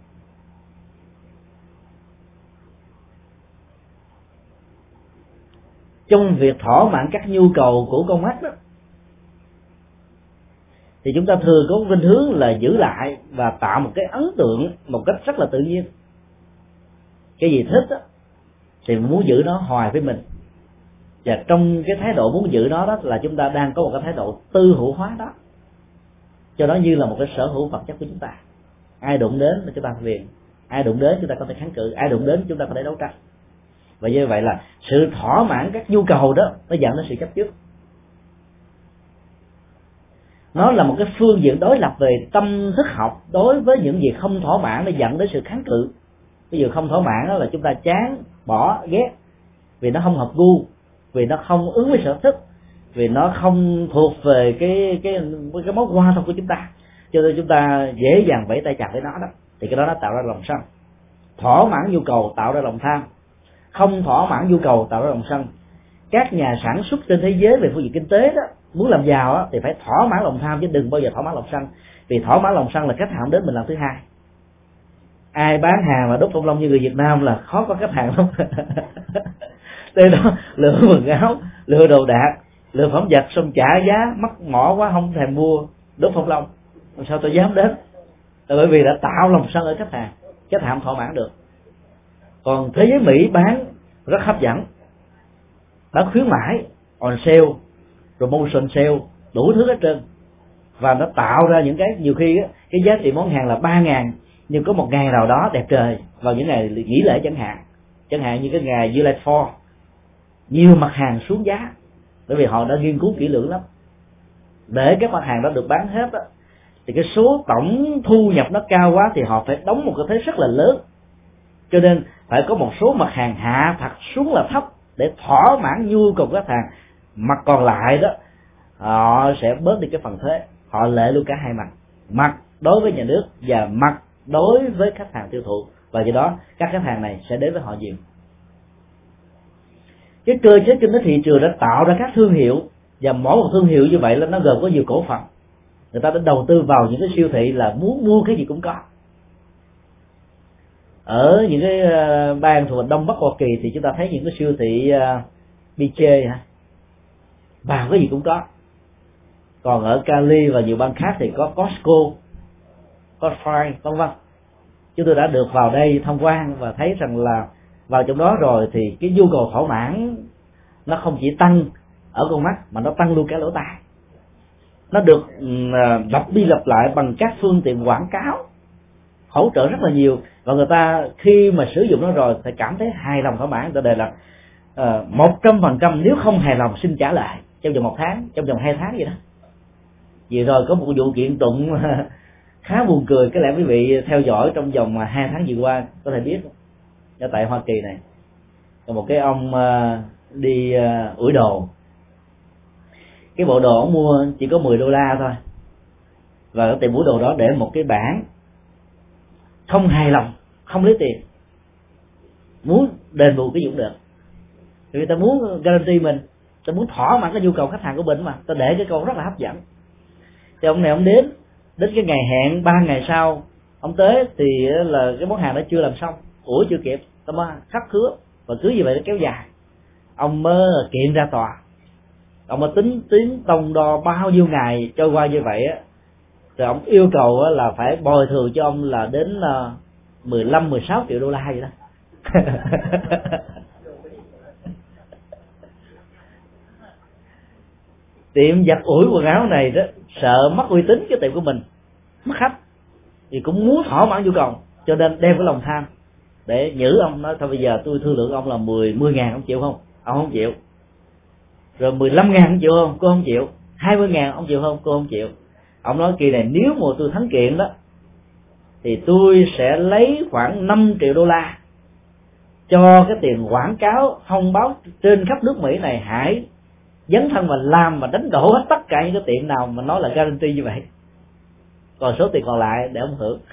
Trong việc thỏa mãn các nhu cầu của con mắt đó, thì chúng ta thường có khuynh hướng là giữ lại và tạo một cái ấn tượng một cách rất là tự nhiên. cái gì thích đó, thì muốn giữ nó hoài với mình, và trong cái thái độ muốn giữ nó đó là chúng ta đang có một cái thái độ tư hữu hóa đó, cho nó như là một cái sở hữu vật chất của chúng ta. Ai đụng đến là chúng ta phiền, ai đụng đến chúng ta có thể kháng cự, ai đụng đến chúng ta có thể đấu tranh. Và như vậy là sự thỏa mãn các nhu cầu đó nó dẫn đến sự chấp trước. Nó là một cái phương diện đối lập về tâm thức học đối với những gì không thỏa mãn, nó dẫn đến sự kháng cự. Ví dụ không thỏa mãn đó là chúng ta chán, bỏ, ghét, vì nó không hợp gu, vì nó không ứng với sở thích, vì nó không thuộc về cái cái cái mối quan tâm của chúng ta, cho nên chúng ta dễ dàng vẫy tay chặt với nó đó. Thì cái đó nó tạo ra lòng sân. Thỏa mãn nhu cầu tạo ra lòng tham, không thỏa mãn nhu cầu tạo ra lòng sân. Các nhà sản xuất trên thế giới về phương diện kinh tế đó muốn làm giàu đó, thì phải thỏa mãn lòng tham chứ đừng bao giờ thỏa mãn lòng sân, vì thỏa mãn lòng sân là khách hàng đến mình làm thứ hai. Ai bán hàng mà đốt phong long như người Việt Nam là khó có khách hàng lắm. Từ đó lựa quần áo, lựa đồ đạc, lựa phẩm vật, xong trả giá mắc mỏ quá không thèm mua, đốt phong long, làm sao tôi dám đến? Là bởi vì đã tạo lòng sân ở khách hàng, khách hàng không thỏa mãn được. Còn thế giới Mỹ bán rất hấp dẫn, bán khuyến mãi, on sale, promotion sale, đủ thứ hết trơn, và nó tạo ra những cái nhiều khi á, cái giá trị món hàng là ba ngàn, nhưng có một ngày nào đó đẹp trời vào những ngày nghỉ lễ chẳng hạn, chẳng hạn như cái ngày July fourth, nhiều mặt hàng xuống giá, bởi vì họ đã nghiên cứu kỹ lưỡng lắm. Để các mặt hàng đó được bán hết á, thì cái số tổng thu nhập nó cao quá thì họ phải đóng một cái thuế rất là lớn, cho nên phải có một số mặt hàng hạ thật xuống là thấp để thỏa mãn nhu cầu của khách hàng. Mặt còn lại đó họ sẽ bớt đi cái phần thuế, họ lệ luôn cả hai mặt, mặt đối với nhà nước và mặt đối với khách hàng tiêu thụ, và do đó các khách hàng này sẽ đến với họ nhiều. Cái cơ chế kinh tế thị trường đã tạo ra các thương hiệu, và mỗi một thương hiệu như vậy là nó gồm có nhiều cổ phần. Người ta đã đầu tư vào những cái siêu thị là muốn mua cái gì cũng có. Ở những cái bang thuộc Đông Bắc Hoa Kỳ thì chúng ta thấy những cái siêu thị bê giê hả, vào cái gì cũng có. Còn ở Cali và nhiều bang khác thì có Costco, có Fry, vân vân. Chúng tôi đã được vào đây tham quan và thấy rằng là vào trong đó rồi thì cái nhu cầu thỏa mãn nó không chỉ tăng ở con mắt mà nó tăng luôn cả lỗ tai. Nó được lặp đi lặp lại bằng các phương tiện quảng cáo hỗ trợ rất là nhiều, và người ta khi mà sử dụng nó rồi thì cảm thấy hài lòng thỏa mãn. Người ta đề là một trăm phần trăm, nếu không hài lòng xin trả lại trong vòng một tháng, trong vòng hai tháng vậy đó. Vì rồi có một vụ kiện tụng khá buồn cười, cái lẽ quý vị theo dõi trong vòng hai tháng vừa qua có thể biết ở tại Hoa Kỳ này, có một cái ông đi ủi đồ, cái bộ đồ ông mua chỉ có mười đô la thôi, và ở tiệm ủi đồ đó để một cái bảng không hài lòng, không lấy tiền, muốn đền bù cái dụng được, vì người ta muốn guarantee mình, ta muốn thỏa mãn cái nhu cầu khách hàng của mình mà, ta để cái câu rất là hấp dẫn. Thì ông này ông đến đến cái ngày hẹn ba ngày sau, ông tới thì là cái món hàng đó chưa làm xong, ủi chưa kịp, ta mới khắc khứa, và cứ như vậy nó kéo dài. Ông mới kiện ra tòa, ông mới tính tính tông đo bao nhiêu ngày trôi qua như vậy á, rồi ông yêu cầu là phải bồi thường cho ông là đến mười lăm mười sáu triệu đô la vậy đó. Tiệm giặt ủi quần áo này đó sợ mất uy tín cái tiệm của mình, mất khách, thì cũng muốn thỏa mãn nhu cầu, cho nên đem cái lòng tham để nhử ông. Nói thôi bây giờ tôi thương lượng ông là mười mười ngàn, ông chịu không? Ông không chịu. Rồi mười lăm ngàn ông chịu không? Cô không chịu. Hai mươi ngàn ông chịu không? Cô không chịu. Ông nói kỳ này nếu mà tôi thắng kiện đó thì tôi sẽ lấy khoảng năm triệu đô la cho cái tiền quảng cáo thông báo trên khắp nước Mỹ này, hãy dấn thân và làm và đánh đổ hết tất cả những cái tiệm nào mà nói là guarantee như vậy, còn số tiền còn lại để ông hưởng.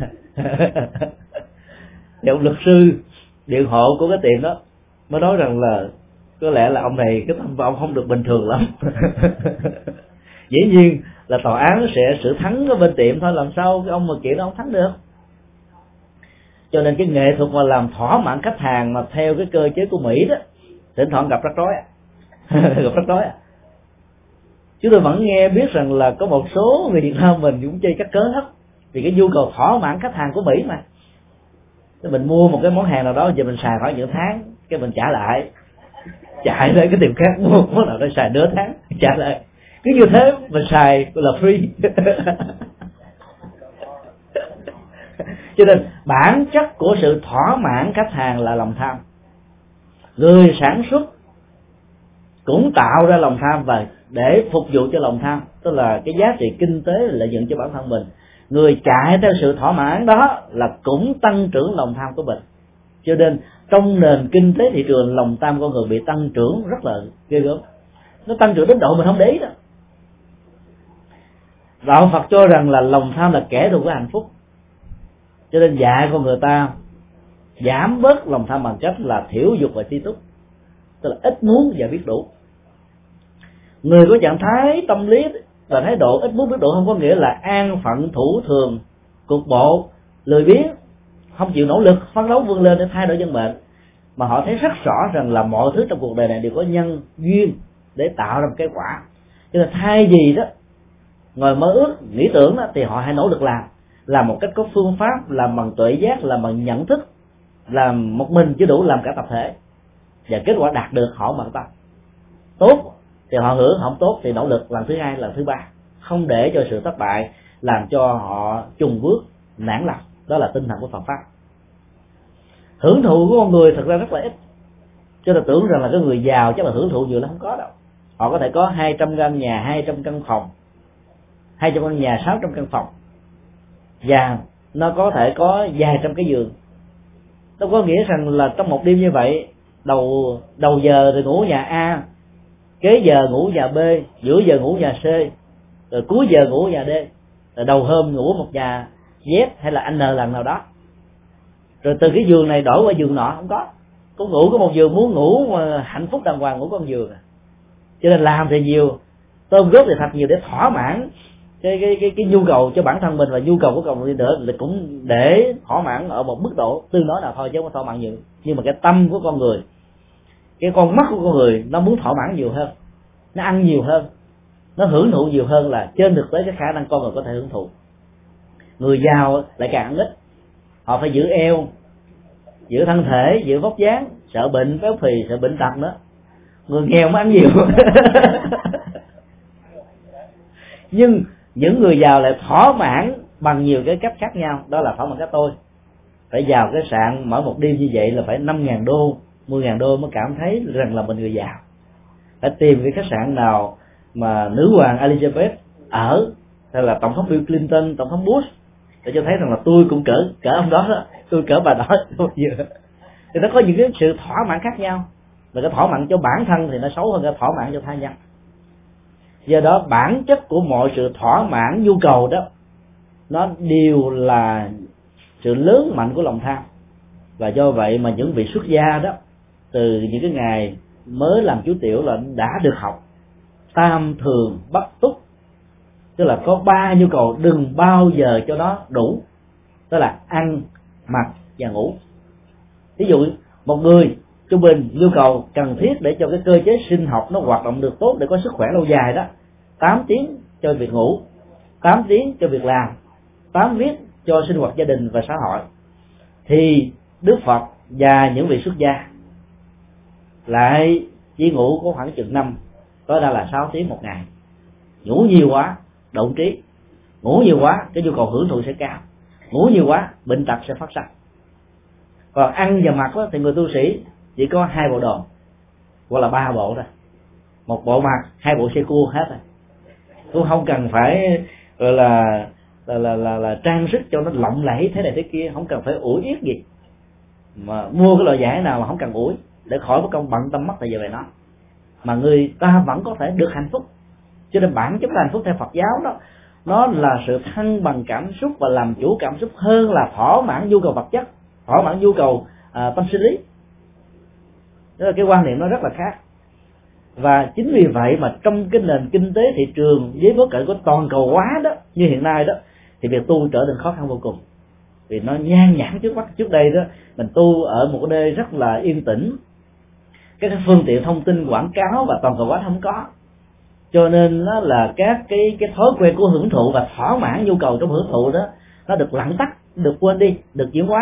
Thì ông luật sư biện hộ của cái tiệm đó mới nói rằng là có lẽ là ông này cái tâm của ông không được bình thường lắm. Dĩ nhiên là tòa án sẽ xử thắng ở bên tiệm thôi, làm sao cái ông mà kiện đó ông thắng được. Cho nên cái nghệ thuật mà làm thỏa mãn khách hàng mà theo cái cơ chế của Mỹ đó, thỉnh thoảng gặp rắc rối. Gặp rắc rối. Chúng tôi vẫn nghe biết rằng là có một số người Việt Nam mình cũng chơi cắt cớ hết, vì cái nhu cầu thỏa mãn khách hàng của Mỹ mà. Mình mua một cái món hàng nào đó giờ mình xài khoảng những tháng, cái mình trả lại, chạy tới cái tiệm khác mua món nào đó xài nửa tháng trả lại, cứ như thế mình xài là free. Cho nên bản chất của sự thỏa mãn khách hàng là lòng tham. Người sản xuất cũng tạo ra lòng tham và để phục vụ cho lòng tham, tức là cái giá trị kinh tế lợi nhuận cho bản thân mình. Người chạy theo sự thỏa mãn đó là cũng tăng trưởng lòng tham của mình. Cho nên trong nền kinh tế thị trường, lòng tham con người bị tăng trưởng rất là ghê gớm. Nó tăng trưởng đến độ mình không để ý đó. Đạo Phật cho rằng là lòng tham là kẻ thù của hạnh phúc, cho nên dạy con người ta giảm bớt lòng tham bằng cách là thiểu dục và tri túc, tức là ít muốn và biết đủ. Người có trạng thái tâm lý và thái độ ít muốn biết đủ không có nghĩa là an phận thủ thường, cục bộ, lười biếng, không chịu nỗ lực phấn đấu vươn lên để thay đổi nhân mệnh, mà họ thấy rất rõ rằng là mọi thứ trong cuộc đời này đều có nhân duyên để tạo ra một cái quả. Cho nên thay vì đó ngồi mơ ước nghĩ tưởng đó, thì họ hãy nỗ lực làm làm một cách có phương pháp, làm bằng tuệ giác, làm bằng nhận thức, làm một mình chứ đủ, làm cả tập thể, và kết quả đạt được họ bằng tâm. Tốt thì họ hưởng, không tốt thì nỗ lực lần thứ hai, lần thứ ba, không để cho sự thất bại làm cho họ chùng bước nản lòng. Đó là tinh thần của Phật pháp. Hưởng thụ của con người thật ra rất là ít, cho nên tưởng rằng là cái người giàu chắc là hưởng thụ nhiều là không có đâu. Họ có thể có hai trăm căn nhà, hai trăm căn phòng, hai trăm căn nhà, sáu trăm căn phòng, và nó có thể có vài trăm cái giường. Nó có nghĩa rằng là trong một đêm như vậy, đầu đầu giờ thì ngủ nhà A, kế giờ ngủ nhà B, giữa giờ ngủ nhà C, rồi cuối giờ ngủ nhà D, rồi đầu hôm ngủ một nhà Z hay là N lần nào đó. Rồi từ cái giường này đổi qua giường nọ không có. Có ngủ có một giường, muốn ngủ mà hạnh phúc đàng hoàng ngủ con giường. Cho nên làm thì nhiều, tôm góp thì thật nhiều để thỏa mãn cái cái cái cái nhu cầu cho bản thân mình và nhu cầu của cộng đồng nữa, là cũng để thỏa mãn ở một mức độ tương đối nào thôi chứ không có thỏa mãn nhiều. Nhưng mà cái tâm của con người, cái con mắt của con người nó muốn thỏa mãn nhiều hơn, nó ăn nhiều hơn, nó hưởng thụ nhiều hơn là trên thực tế cái khả năng con người có thể hưởng thụ. Người giàu lại càng ăn ít, họ phải giữ eo, giữ thân thể, giữ vóc dáng, sợ bệnh béo phì, sợ bệnh tật nữa. Người nghèo mới ăn nhiều. Nhưng những người giàu lại thỏa mãn bằng nhiều cái cách khác nhau. Đó là thỏa mãn cái tôi. Phải vào cái sạn mỗi một đêm như vậy là phải năm ngàn đô, mười ngàn đô mới cảm thấy rằng là mình người giàu. Phải tìm cái khách sạn nào mà nữ hoàng Elizabeth ở, hay là tổng thống Bill Clinton, tổng thống Bush, để cho thấy rằng là tôi cũng cỡ cỡ ông đó, đó. Tôi cỡ bà đó. Thì nó có những cái sự thỏa mãn khác nhau. Và cái thỏa mãn cho bản thân thì nó xấu hơn cái thỏa mãn cho tha nhân. Do đó bản chất của mọi sự thỏa mãn nhu cầu đó, nó đều là sự lớn mạnh của lòng tham. Và do vậy mà những vị xuất gia đó, từ những cái ngày mới làm chú tiểu là đã được học tam thường bất túc, tức là có ba nhu cầu đừng bao giờ cho nó đủ, tức là ăn, mặc và ngủ. Ví dụ một người trung bình nhu cầu cần thiết để cho cái cơ chế sinh học nó hoạt động được tốt, để có sức khỏe lâu dài đó, tám tiếng cho việc ngủ, tám tiếng cho việc làm, tám tiếng cho sinh hoạt gia đình và xã hội. Thì Đức Phật và những vị xuất gia lại chỉ ngủ có khoảng chừng năm, tối đa là sáu tiếng một ngày. Ngủ nhiều quá động trí, ngủ nhiều quá cái nhu cầu hưởng thụ sẽ cao, ngủ nhiều quá bệnh tật sẽ phát sinh. Còn ăn và mặc đó, thì người tu sĩ chỉ có hai bộ đồ hoặc là ba bộ thôi, một bộ mặc, hai bộ xe cua hết rồi, cũng không cần phải gọi là là, là là là trang sức cho nó lộng lẫy thế này thế kia, không cần phải ủi yết gì, mà mua cái loại vải nào mà không cần ủi để khỏi mất công bận tâm mất tại giờ về nó, mà người ta vẫn có thể được hạnh phúc. Cho nên bản chất hạnh phúc theo Phật giáo đó, nó là sự thăng bằng cảm xúc và làm chủ cảm xúc hơn là thỏa mãn nhu cầu vật chất, thỏa mãn nhu cầu à, tâm sinh lý. Đó là cái quan niệm nó rất là khác. Và chính vì vậy mà trong cái nền kinh tế thị trường với bối cảnh của toàn cầu hóa đó như hiện nay đó, thì việc tu trở nên khó khăn vô cùng. Vì nó nhan nhản trước mắt. Trước đây đó mình tu ở một nơi rất là yên tĩnh, các phương tiện thông tin quảng cáo và toàn cầu hóa không có, cho nên nó là các cái cái thói quen của hưởng thụ và thỏa mãn nhu cầu trong hưởng thụ đó nó được lặng tắt, được quên đi, được chuyển hóa.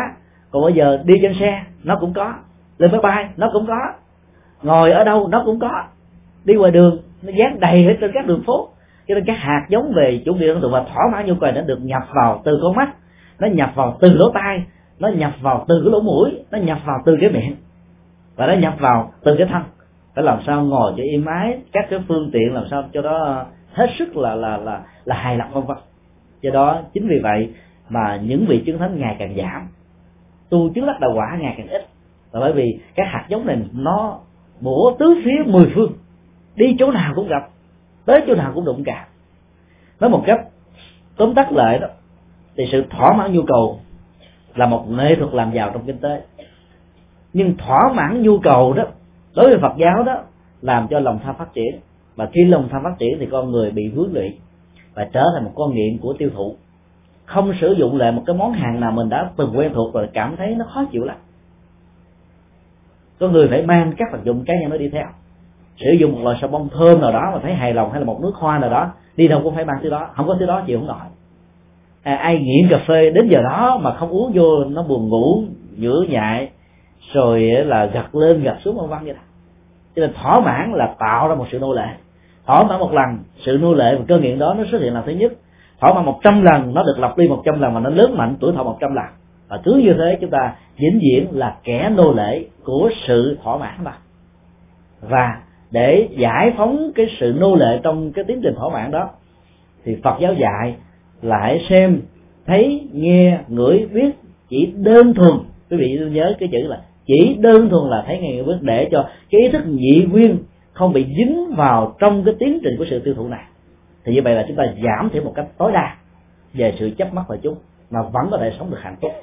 Còn bây giờ đi trên xe nó cũng có, lên máy bay nó cũng có, ngồi ở đâu nó cũng có, đi ngoài đường nó dán đầy hết trên các đường phố. Cho nên các hạt giống về chủ nghĩa tưởng tượng và thỏa mãn nhu cầu đã được nhập vào từ con mắt, nó nhập vào từ lỗ tai, nó nhập vào từ cái lỗ mũi, nó nhập vào từ cái miệng, và nó nhập vào từ cái thân. Phải làm sao ngồi cho êm ái, các cái phương tiện làm sao cho đó hết sức là là là là hài lòng, vân vân. Do đó chính vì vậy mà những vị chứng thánh ngày càng giảm, tu chứng đắc đạo quả ngày càng ít, là bởi vì các hạt giống này nó bủa tứ phía mười phương, đi chỗ nào cũng gặp, tới chỗ nào cũng đụng cả. Nói một cách tóm tắt lại đó, thì sự thỏa mãn nhu cầu là một nghệ thuật làm giàu trong kinh tế, nhưng thỏa mãn nhu cầu đó đối với Phật giáo đó làm cho lòng tham phát triển, và khi lòng tham phát triển thì con người bị vướng lụy và trở thành một con nghiện của tiêu thụ, không sử dụng lại một cái món hàng nào mình đã từng quen thuộc rồi cảm thấy nó khó chịu lắm. Con người phải mang các vật dụng cá nhân nó đi theo, sử dụng một loại xà bông thơm nào đó mà thấy hài lòng, hay là một nước hoa nào đó, đi đâu cũng phải mang thứ đó, không có thứ đó chịu không nổi. À, ai nghiện cà phê đến giờ đó mà không uống vô nó buồn ngủ, nhữa nhại, rồi là gật lên gật xuống vân vân vậy đó. Cho nên thỏa mãn là tạo ra một sự nô lệ. Thỏa mãn một lần, sự nô lệ và cơ nghiện đó nó xuất hiện là thứ nhất. Thỏa mãn một trăm lần, nó được lặp đi một trăm lần mà nó lớn mạnh, tuổi thọ một trăm lần. Và cứ như thế chúng ta vĩnh viễn là kẻ nô lệ của sự thỏa mãn đó. Và để giải phóng cái sự nô lệ trong cái tiến trình thỏa mãn đó thì Phật giáo dạy là hãy xem, thấy, nghe, ngửi, biết chỉ đơn thuần. Quý vị nhớ cái chữ là chỉ đơn thuần là thấy, nghe, ngửi, biết, để cho cái ý thức nhị nguyên không bị dính vào trong cái tiến trình của sự tiêu thụ này. Thì như vậy là chúng ta giảm thiểu một cách tối đa về sự chấp mắc vào chúng, mà vẫn có thể sống được hạnh phúc.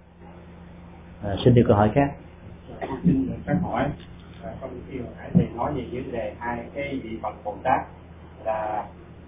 À, xin điều câu hỏi khác. Xin phép hỏi, trong khi hồi nãy thầy nói về vấn đề hai cái vị Phật Bồ Tát là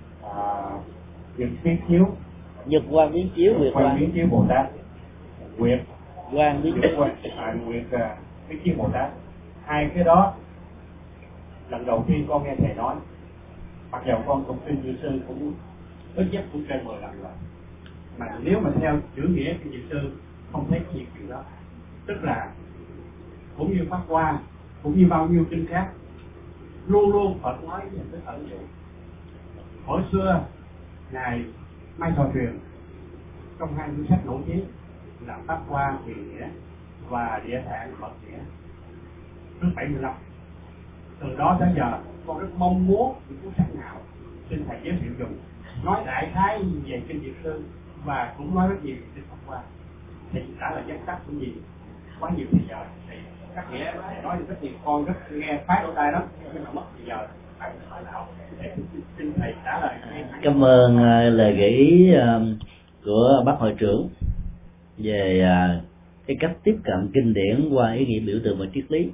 Nguyệt Biến Chiếu, Nhật Quang Biến Chiếu, Nguyệt Quang Biến Chiếu Bồ Tát, Nguyệt Quang Biến Chiếu, à, Nguyệt Biến Chiếu Bồ Tát. Hai cái đó lần đầu tiên con nghe thầy nói, mặc dù con cũng tin Dược Sư cũng ít nhất cũng trên mười lần rồi, mà nếu mà theo chữ nghĩa của Dược Sư không thấy có gì chuyện đó. Tức là cũng như Pháp Hoa, cũng như bao nhiêu kinh khác, luôn luôn Phật nói về cái ẩn dụ. Hồi xưa ngài Mai Thọ Truyền trong hai cuốn sách nổi tiếng là Pháp Hoa Huyền Nghĩa và Địa Tạng Phật Nghĩa trước bảy mươi lăm. Từ đó tới giờ con rất mong muốn những cuốn sách nào xin thầy giới thiệu dùng, nói đại khái về kinh Dược Sư và cũng nói rất nhiều về kinh Pháp Hoa. Thì đã là giác tác cũng gì quá nhiều thời giờ, thì các nghĩa thầy nói rất nhiều, con rất nghe phái lỗ tai đó, nhưng mà mất thời giờ phải hỏi đạo để xin thầy trả lời. Cảm ơn uh, lời gợi uh, của bác hội trưởng về uh, cái cách tiếp cận kinh điển qua ý nghĩa biểu tượng và triết lý.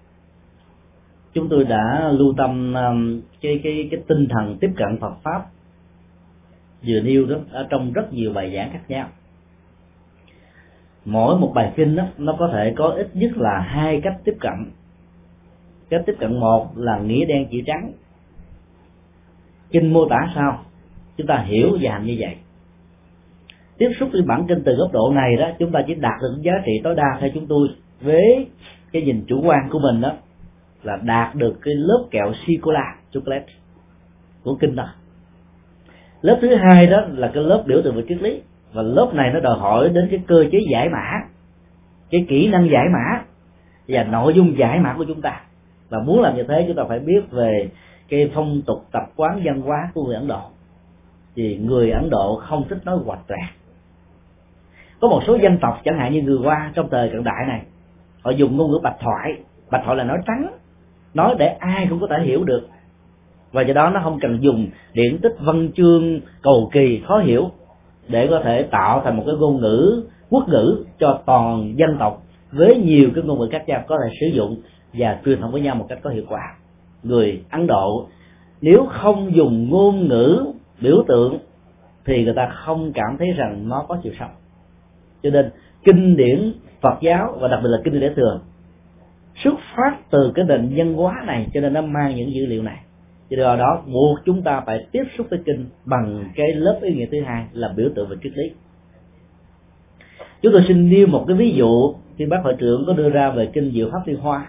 Chúng tôi đã lưu tâm um, cái cái cái tinh thần tiếp cận Phật pháp vừa nêu đó ở trong rất nhiều bài giảng khác nhau. Mỗi một bài kinh đó nó có thể có ít nhất là hai cách tiếp cận. Cách tiếp cận một là nghĩa đen chỉ trắng, kinh mô tả sao chúng ta hiểu và hành như vậy. Tiếp xúc với bản kinh từ góc độ này đó, chúng ta chỉ đạt được giá trị tối đa theo chúng tôi với cái nhìn chủ quan của mình đó là đạt được cái lớp kẹo sô-cô-la chocolate của kinh đó. Lớp thứ hai đó là cái lớp biểu tượng về triết lý, và lớp này nó đòi hỏi đến cái cơ chế giải mã, cái kỹ năng giải mã và nội dung giải mã của chúng ta. Và muốn làm như thế chúng ta phải biết về cái phong tục tập quán văn hóa của người Ấn Độ. Thì người Ấn Độ không thích nói hoạch rạc. Có một số dân tộc chẳng hạn như người Hoa trong thời cận đại này, họ dùng ngôn ngữ bạch thoại. Bạch thoại là nói trắng, nói để ai cũng có thể hiểu được, và do đó nó không cần dùng điển tích văn chương cầu kỳ khó hiểu để có thể tạo thành một cái ngôn ngữ quốc ngữ cho toàn dân tộc với nhiều cái ngôn ngữ khác nhau có thể sử dụng và truyền thông với nhau một cách có hiệu quả. Người Ấn Độ nếu không dùng ngôn ngữ biểu tượng thì người ta không cảm thấy rằng nó có chiều sâu. Cho nên kinh điển Phật giáo và đặc biệt là kinh điển Đại Thừa xuất phát từ cái nền văn hóa này, cho nên nó mang những dữ liệu này. Do đó buộc chúng ta phải tiếp xúc với kinh bằng cái lớp ý nghĩa thứ hai là biểu tượng về triết lý. Chúng tôi xin nêu một cái ví dụ khi bác hội trưởng có đưa ra về kinh Diệu Pháp Liên Hoa.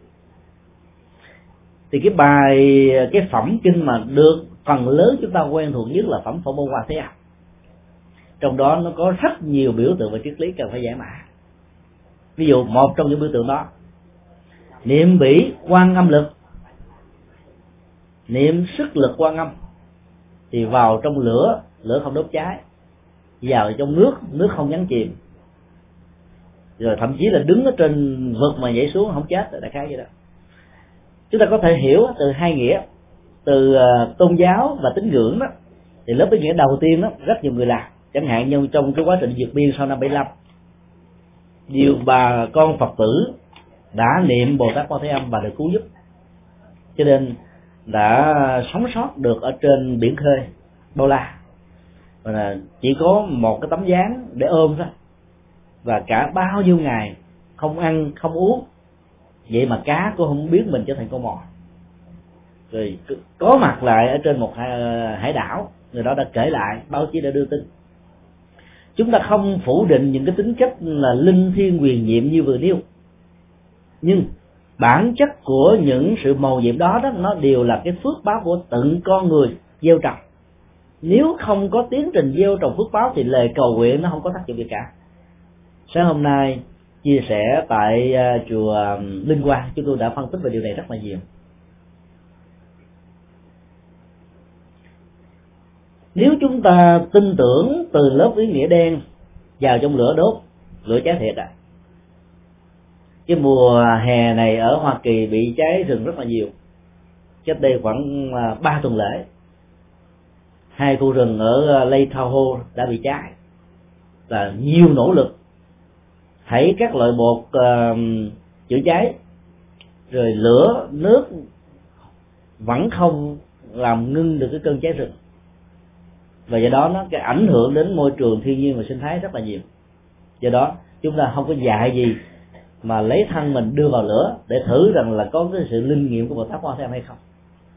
Thì cái bài cái phẩm kinh mà được phần lớn chúng ta quen thuộc nhất là phẩm Phổ Môn Hoa Thế Âm. Trong đó nó có rất nhiều biểu tượng về triết lý cần phải giải mã. Ví dụ một trong những biểu tượng đó, niệm bỉ quan âm lực, niệm sức lực quan âm, thì vào trong lửa, lửa không đốt cháy, vào trong nước, nước không nhấn chìm, rồi thậm chí là đứng ở trên vực mà nhảy xuống không chết, đại khái vậy đó. Chúng ta có thể hiểu từ hai nghĩa, từ uh, tôn giáo và tín ngưỡng đó, thì lớp ý nghĩa đầu tiên đó rất nhiều người làm, chẳng hạn như trong cái quá trình vượt biên sau năm bảy mươi lăm, nhiều bà con Phật tử đã niệm Bồ Tát Quan Thế Âm và được cứu giúp, cho nên đã sống sót được ở trên biển khơi bao la, và là chỉ có một cái tấm ván để ôm thôi, và cả bao nhiêu ngày không ăn không uống, vậy mà cá cũng không biết mình trở thành con mồi. Rồi có mặt lại ở trên một hải đảo, người đó đã kể lại, báo chí đã đưa tin. Chúng ta không phủ định những cái tính chất là linh thiêng quyền nhiệm như vừa nêu, nhưng bản chất của những sự mầu nhiệm đó đó nó đều là cái phước báo của từng con người gieo trồng. Nếu không có tiến trình gieo trồng phước báo thì lời cầu nguyện nó không có tác dụng gì cả. Sáng hôm nay chia sẻ tại uh, chùa Linh Quang, chúng tôi đã phân tích về điều này rất là nhiều. Nếu chúng ta tin tưởng từ lớp ý nghĩa đen vào trong lửa đốt, lửa cháy thiệt à. Cái mùa hè này ở Hoa Kỳ bị cháy rừng rất là nhiều. Cách đây khoảng ba tuần lễ, hai khu rừng ở Lake Tahoe đã bị cháy, và nhiều nỗ lực thảy các loại bột uh, chữa cháy, rồi lửa nước vẫn không làm ngưng được cái cơn cháy rừng, và do đó nó cái ảnh hưởng đến môi trường thiên nhiên và sinh thái rất là nhiều. Do đó chúng ta không có dạy gì mà lấy thân mình đưa vào lửa để thử rằng là có cái sự linh nghiệm của Bồ Tát Quan Thế Âm hay không.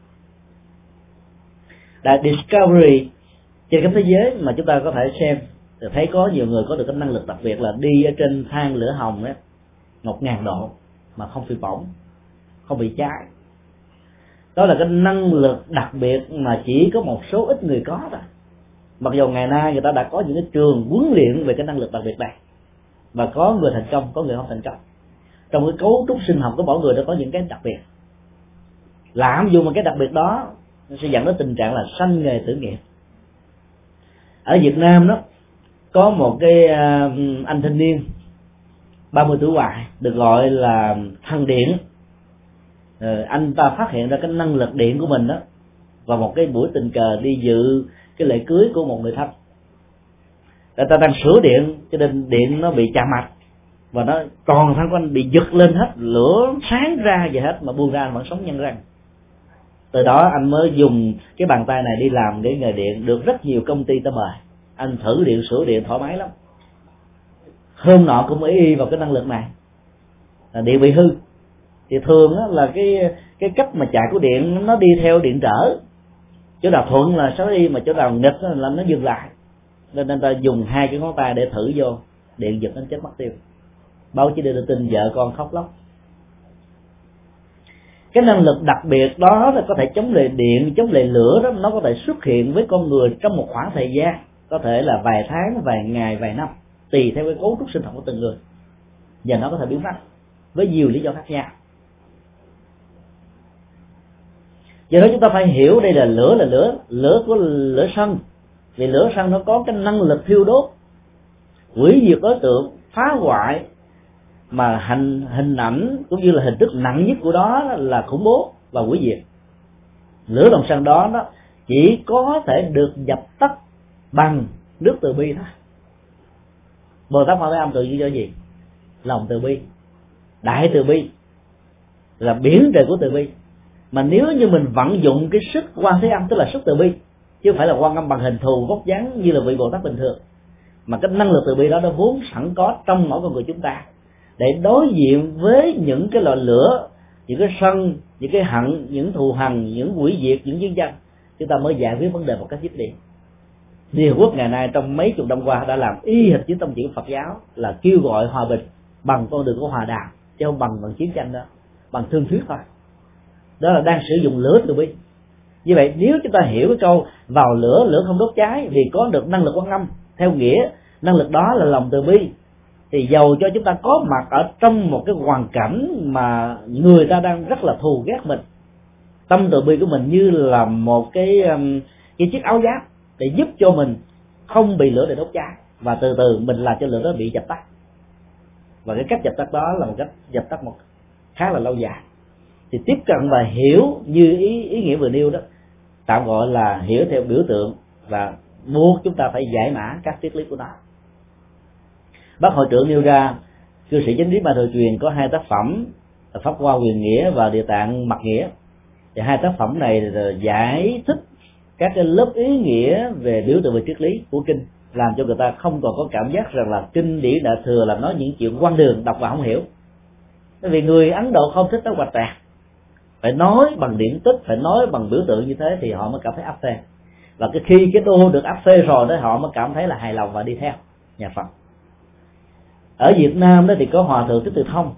Đại Discovery trên khắp thế giới mà chúng ta có thể xem, thì thấy có nhiều người có được cái năng lực đặc biệt là đi ở trên than lửa hồng đó, một ngàn độ mà không bị bỏng, không bị cháy. Đó là cái năng lực đặc biệt mà chỉ có một số ít người có thôi. Mặc dù ngày nay người ta đã có những cái trường huấn luyện về cái năng lực đặc biệt này, và có người thành công, có người không thành công. Trong cái cấu trúc sinh học của mỗi người đã có những cái đặc biệt. Lạm dụng một cái đặc biệt đó nó sẽ dẫn đến tình trạng là sanh nghề tử nghiệp. Ở Việt Nam đó có một cái anh thanh niên ba mươi tuổi ngoại được gọi là thần điện. Anh ta phát hiện ra cái năng lực điện của mình đó vào một cái buổi tình cờ đi dự cái lễ cưới của một người thân. Người ta đang sửa điện cho nên điện nó bị chạm mạch, và nó toàn thân của anh bị giật lên hết, lửa sáng ra vậy hết mà buông ra vẫn sống nhân răng. Từ đó anh mới dùng cái bàn tay này đi làm cái nghề điện, được rất nhiều công ty ta mời. Anh thử điện, sửa điện thoải mái lắm. Hôm nọ cũng ý y vào cái năng lực này, là điện bị hư thì thường là cái cái cách mà chạy của điện nó đi theo điện trở, chỗ nào thuận là xấu đi, mà chỗ nào nghịch là nó dừng lại, nên người ta dùng hai cái ngón tay để thử vô, điện giật đến chết mất tiêu. Báo chí đưa tin vợ con khóc lóc. Cái năng lực đặc biệt đó là có thể chống lại điện, chống lại lửa đó, nó có thể xuất hiện với con người trong một khoảng thời gian, có thể là vài tháng, vài ngày, vài năm, tùy theo cái cấu trúc sinh học của từng người, và nó có thể biến mất với nhiều lý do khác nhau. Do đó chúng ta phải hiểu đây là lửa là lửa, lửa của lửa sân, vì lửa sân nó có cái năng lực thiêu đốt, hủy diệt đối tượng, phá hoại, mà hình hình ảnh cũng như là hình thức nặng nhất của đó là khủng bố và hủy diệt. Lửa lòng sân đó đó chỉ có thể được dập tắt bằng nước từ bi thôi. Bồ Tát Quan Thế Âm tự nhiên cho gì? Lòng từ bi, đại từ bi, là biển trời của từ bi. Mà nếu như mình vận dụng cái sức Quan Thế Âm, tức là sức từ bi, chứ không phải là Quan Âm bằng hình thù vóc dáng như là vị Bồ Tát bình thường, mà cái năng lực từ bi đó nó vốn sẵn có trong mỗi con người chúng ta, để đối diện với những cái loại lửa, những cái sân, những cái hận, những thù hằn, những hủy diệt, những chiến tranh, chúng ta mới giải quyết vấn đề một cách dứt điểm. Liên Hợp Quốc ngày nay trong mấy chục năm qua đã làm y hệt với tông chỉ Phật giáo là kêu gọi hòa bình bằng con đường của hòa đàm, chứ không bằng bằng chiến tranh đó, bằng thương thuyết thôi. Đó là đang sử dụng lửa từ bi. Như vậy nếu chúng ta hiểu cái câu vào lửa lửa không đốt cháy vì có được năng lực Quan Âm, theo nghĩa năng lực đó là lòng từ bi, thì dầu cho chúng ta có mặt ở trong một cái hoàn cảnh mà người ta đang rất là thù ghét mình, tâm từ bi của mình như là một cái cái chiếc áo giáp để giúp cho mình không bị lửa để đốt cháy, và từ từ mình làm cho lửa đó bị dập tắt. Và cái cách dập tắt đó là một cách dập tắt một khá là lâu dài. Thì tiếp cận và hiểu như ý ý nghĩa vừa nêu đó, tạm gọi là hiểu theo biểu tượng, và buộc chúng ta phải giải mã các triết lý của nó. Bác hội trưởng nêu ra cư sĩ Chánh Lý Ba Thừa Truyền có hai tác phẩm Pháp Hoa Huyền Nghĩa và Địa Tạng Mật Nghĩa. Thì hai tác phẩm này giải thích các cái lớp ý nghĩa về biểu tượng và triết lý của kinh, làm cho người ta không còn có cảm giác rằng là kinh điển Đại Thừa là nói những chuyện quan đường đọc và không hiểu. Bởi vì người Ấn Độ không thích nó hoạch toẹt, phải nói bằng điển tích, phải nói bằng biểu tượng như thế thì họ mới cảm thấy áp phê. Và cái khi cái đô được áp phê rồi đó, họ mới cảm thấy là hài lòng và đi theo nhà Phật. Ở Việt Nam đó thì có Hòa Thượng Thích Từ Thông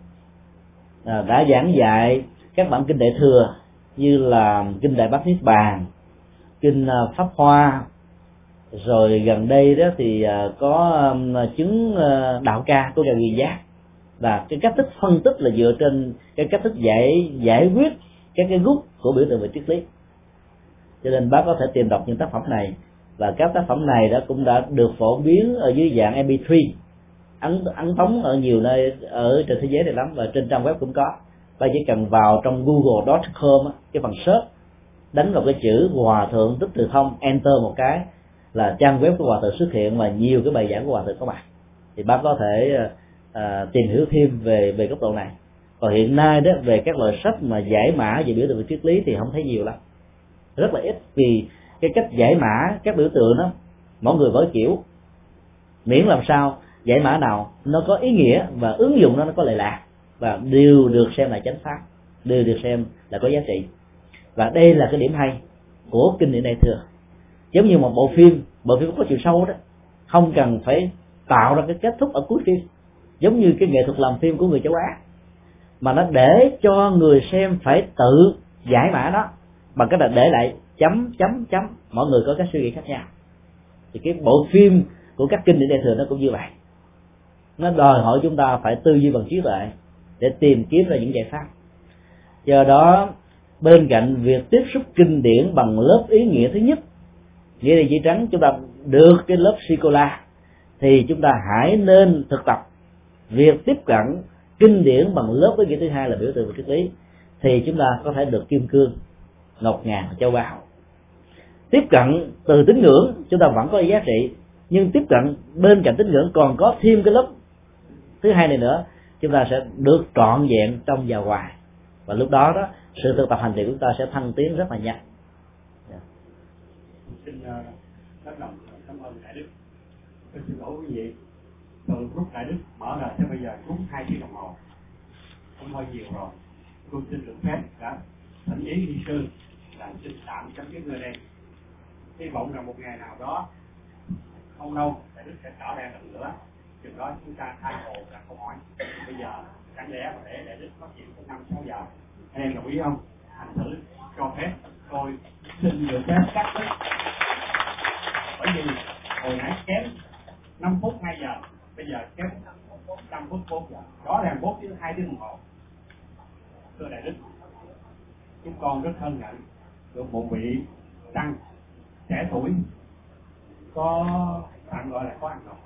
đã giảng dạy các bản kinh Đại Thừa như là kinh Đại Bát Niết Bàn, kinh Pháp Hoa, rồi gần đây đó thì có chứng Đạo Ca của Ngài Huyền Giác. Và cái cách thức phân tích là dựa trên cái cách thức giải giải quyết các cái gút của biểu tượng về triết lý. Cho nên bác có thể tìm đọc những tác phẩm này, và các tác phẩm này đó cũng đã được phổ biến ở dưới dạng em pê ba ấn ấn tống ở nhiều nơi ở trên thế giới này lắm, và trên trang web cũng có. Và chỉ cần vào trong google chấm com cái phần search, đánh vào cái chữ Hòa Thượng Thích Từ Thông, enter một cái là trang web của Hòa Thượng xuất hiện, và nhiều cái bài giảng của Hòa Thượng có mặt. Thì bác có thể à, tìm hiểu thêm về về góc độ này. Còn hiện nay đó, về các loại sách mà giải mã về biểu tượng về triết lý thì không thấy nhiều lắm, rất là ít. Vì cái cách giải mã các biểu tượng đó mỗi người mỗi kiểu, miễn làm sao giải mã nào nó có ý nghĩa và ứng dụng nó nó có lệ lạc, và đều được xem là chánh pháp, đều được xem là có giá trị. Và đây là cái điểm hay của kinh điển Đại Thừa. Giống như một bộ phim, bộ phim có chiều sâu đó, không cần phải tạo ra cái kết thúc ở cuối phim, giống như cái nghệ thuật làm phim của người châu Á, mà nó để cho người xem phải tự giải mã nó bằng cách là để lại chấm chấm chấm, mọi người có các suy nghĩ khác nhau. Thì cái bộ phim của các kinh điển Đại Thừa nó cũng như vậy, nó đòi hỏi chúng ta phải tư duy bằng trí tuệ để tìm kiếm ra những giải pháp. Do đó bên cạnh việc tiếp xúc kinh điển bằng lớp ý nghĩa thứ nhất, nghĩa là chỉ trắng, chúng ta được cái lớp sô-cô-la, thì chúng ta hãy nên thực tập việc tiếp cận kinh điển bằng lớp ý nghĩa thứ hai là biểu tượng và triết lý, thì chúng ta có thể được kim cương, ngọc ngàn, châu báu. Tiếp cận từ tín ngưỡng chúng ta vẫn có giá trị, nhưng tiếp cận bên cạnh tín ngưỡng còn có thêm cái lớp thứ hai này nữa, chúng ta sẽ được trọn vẹn trong và ngoài. Và lúc đó đó, sự thực tập hành trì của chúng ta sẽ thăng tiến rất là nhanh. Yeah. Xin rất lòng cảm ơn Đại Đức. Tôi xin lỗi quý vị, từ lúc Đại Đức mở ra tới bây giờ đúng hai tiếng đồng hồ, không hơi nhiều rồi. Tôi xin được phép đã thỉnh ý đi sư là xin tạm chấm dứt nơi đây. Hy vọng rằng một ngày nào đó không lâu Đại Đức sẽ trở lại lần nữa, chừng đó chúng ta thay hồ là câu hỏi. Bây giờ chẳng lẽ mà để Đại Đức phát triển tới năm sáu giờ, anh em đồng ý không? Thành thử cho phép tôi xin được phép cắt đứt, bởi vì hồi nãy kém năm phút hai giờ, bây giờ kém năm phút bốn giờ, rõ ràng bốn tiếng hai tiếng đồng hồ. Thưa Đại Đức, chúng con rất hân hạnh được một vị tăng trẻ tuổi có tạm gọi là có ăn học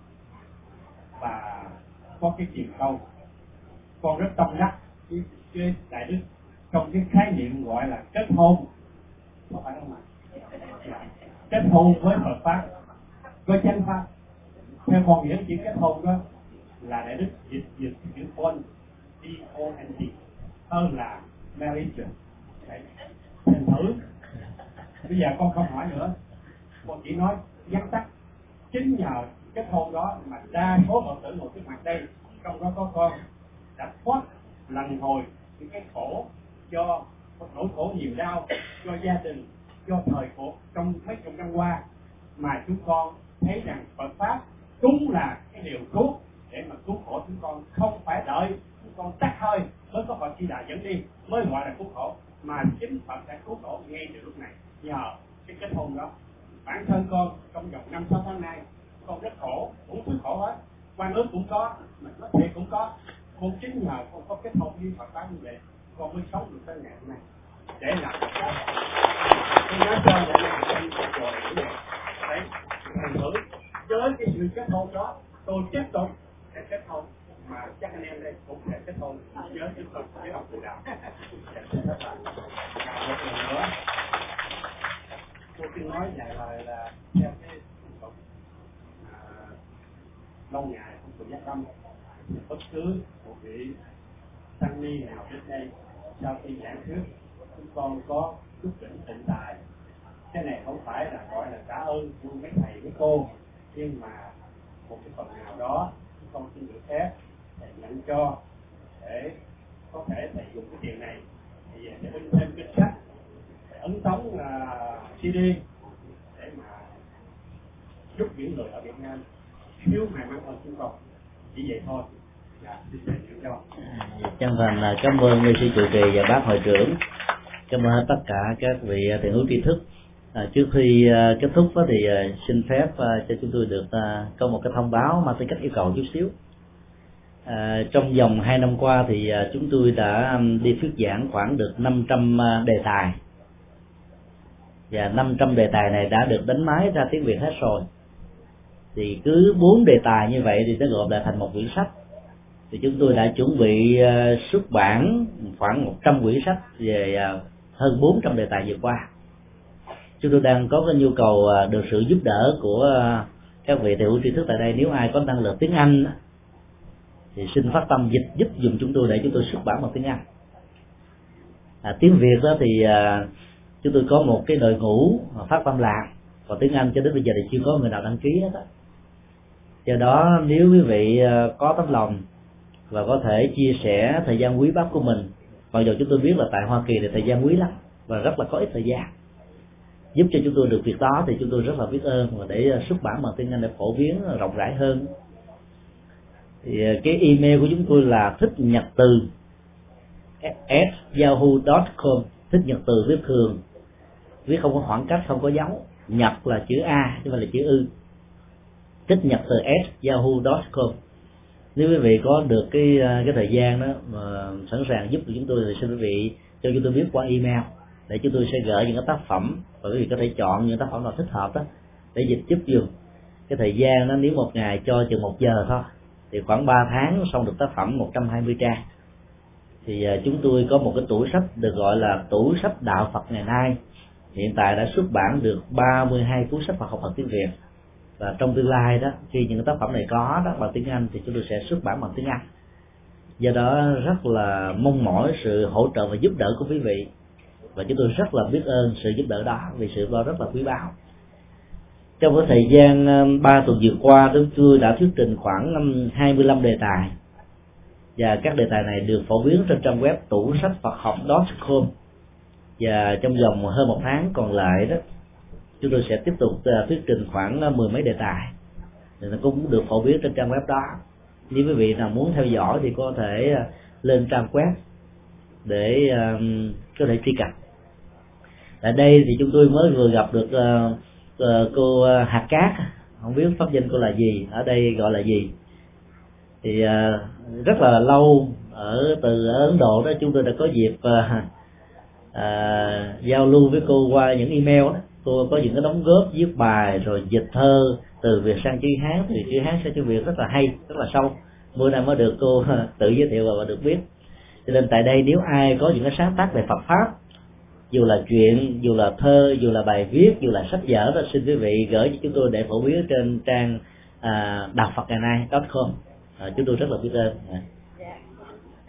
và có cái chiều sâu. Con rất tâm đắc với, với Đại Đức trong cái khái niệm gọi là kết hôn, không phải đâu mà kết hôn với Phật pháp, với chánh pháp. Theo con nghĩa chỉ kết hôn đó là Đại Đức dịch dịch chữ con D O N T hơn là marriage. Thành thử bây giờ con không hỏi nữa, con chỉ nói vắn tắt. Chính nhờ kết hôn đó mà đa số Phật tử ngồi trước mặt đây, trong đó có con, đã thoát lần hồi những cái khổ, cho nỗi khổ nhiều đau, cho gia đình, cho thời cuộc trong mấy chục năm qua, mà chúng con thấy rằng Phật pháp đúng là cái điều cứu để mà cứu khổ chúng con, không phải đợi chúng con tắt hơi mới có Phật Di Đà dẫn đi mới gọi là cứu khổ, mà chính Phật đã cứu khổ ngay từ lúc này nhờ cái kết hôn đó. Bản thân con trong vòng năm sáu tháng nay con rất khổ, cũng thứ khổ hết, quan ước cũng có, mà có thiệt cũng có, con chính nhờ con có kết hôn với Phật pháp như vậy con mới sống được tới ngày hôm nay để làm Phật pháp. Tôi nói cho mọi người trong cuộc đời như vậy đấy, thành thử với cái sự kết hôn đó tôi tiếp tục sẽ kết hôn, mà chắc anh em đây cũng sẽ kết hôn với Đức Phật với ông Từ Đạo. Một lần nữa tôi xin nói vài lời là theo cái tục à, lâu ngày không tự giác tâm, bất cứ một vị tăng ni nào đến đây sau khi giảng thuyết chúng con có chút đỉnh tịnh tài. Cái này không phải là gọi là trả ơn của mấy thầy mấy cô, nhưng mà một cái phần nào đó chúng con xin được phép thầy nhận cho để có thể thầy dùng cái tiền này thì để in thêm kinh sách, để ấn tống uh, xê đê để mà giúp những người ở Việt Nam thiếu may mắn hơn chúng con. Chỉ vậy thôi. Dạ, xin thầy nhận cho. Chân thành cảm ơn nghệ sĩ trụ trì và bác hội trưởng. Cảm ơn tất cả các vị thiện hữu tri thức. À, trước khi uh, kết thúc đó, thì uh, xin phép uh, cho chúng tôi được uh, có một cái thông báo mà tư cách yêu cầu chút xíu. À, trong vòng hai năm qua thì uh, chúng tôi đã um, đi thuyết giảng khoảng được năm trăm uh, đề tài, và năm trăm đề tài này đã được đánh máy ra tiếng Việt hết rồi. Thì cứ bốn đề tài như vậy thì nó gộp lại thành một quyển sách. Thì chúng tôi đã chuẩn bị uh, xuất bản khoảng một trăm quyển sách về uh, hơn bốn trăm đề tài vừa qua. Chúng tôi đang có cái nhu cầu được sự giúp đỡ của các vị thiện hữu tri thức tại đây. Nếu ai có năng lực tiếng Anh thì xin phát tâm dịch giúp dùm chúng tôi để chúng tôi xuất bản bằng tiếng Anh. À, tiếng Việt đó thì à, chúng tôi có một cái đội ngũ phát tâm làm, còn tiếng Anh cho đến bây giờ thì chưa có người nào đăng ký hết đó. Do đó nếu quý vị có tấm lòng và có thể chia sẻ thời gian quý báu của mình, mặc dù chúng tôi biết là tại Hoa Kỳ thì thời gian quý lắm và rất là có ít thời gian, giúp cho chúng tôi được việc đó thì chúng tôi rất là biết ơn, và để xuất bản bằng tiếng Anh để phổ biến rộng rãi hơn. Thì cái email của chúng tôi là thích nhật từ at yahoo chấm com. Thích nhật từ viết thường, viết không có khoảng cách, không có dấu. Nhật là chữ A chứ không phải là chữ ư. Thích nhật từ at yahoo chấm com. Nếu quý vị có được cái cái thời gian đó mà sẵn sàng giúp của chúng tôi thì xin quý vị cho chúng tôi biết qua email, để chúng tôi sẽ gửi những cái tác phẩm, và quý vị có thể chọn những tác phẩm nào thích hợp đó để dịch giúp dùm. Cái thời gian nó nếu một ngày cho chừng một giờ thôi thì khoảng ba tháng xong được tác phẩm một trăm hai mươi trang. Thì uh, chúng tôi có một cái tủ sách được gọi là tủ sách Đạo Phật ngày nay, hiện tại đã xuất bản được ba mươi hai cuốn sách Phật học bằng tiếng Việt, và trong tương lai đó khi những tác phẩm này có đó bằng tiếng Anh thì chúng tôi sẽ xuất bản bằng tiếng Anh. Do đó rất là mong mỏi sự hỗ trợ và giúp đỡ của quý vị, và chúng tôi rất là biết ơn sự giúp đỡ đó, vì sự đó rất là quý báu. Trong cái thời gian ba tuần vừa qua, chúng tôi đã thuyết trình khoảng hai mươi lăm đề tài, và các đề tài này được phổ biến trên trang web tủ sách Phật học chấm com. Và trong vòng hơn một tháng còn lại đó, chúng tôi sẽ tiếp tục thuyết trình khoảng mười mấy đề tài, thì nó cũng được phổ biến trên trang web đó. Nếu quý vị nào muốn theo dõi thì có thể lên trang web để um, có thể truy cập. Tại đây thì chúng tôi mới vừa gặp được uh, uh, cô uh, Hạt Cát, không biết pháp danh cô là gì, ở đây gọi là gì. Thì uh, rất là lâu ở từ ở Ấn Độ đó, chúng tôi đã có dịp uh, uh, giao lưu với cô qua những email đó. Cô có những cái đóng góp viết bài rồi dịch thơ từ Việt sang chữ Hán, từ chữ Hán sang chữ Việt rất là hay, rất là sâu. Bữa nay mới được cô uh, tự giới thiệu và được biết. Cho nên tại đây nếu ai có những cái sáng tác về Phật pháp, dù là truyện, dù là thơ, dù là bài viết, dù là sách vở, đó xin quý vị gửi cho chúng tôi để phổ biến trên trang à, đạo Phật ngày nay chấm com. À, chúng tôi rất là biết ơn.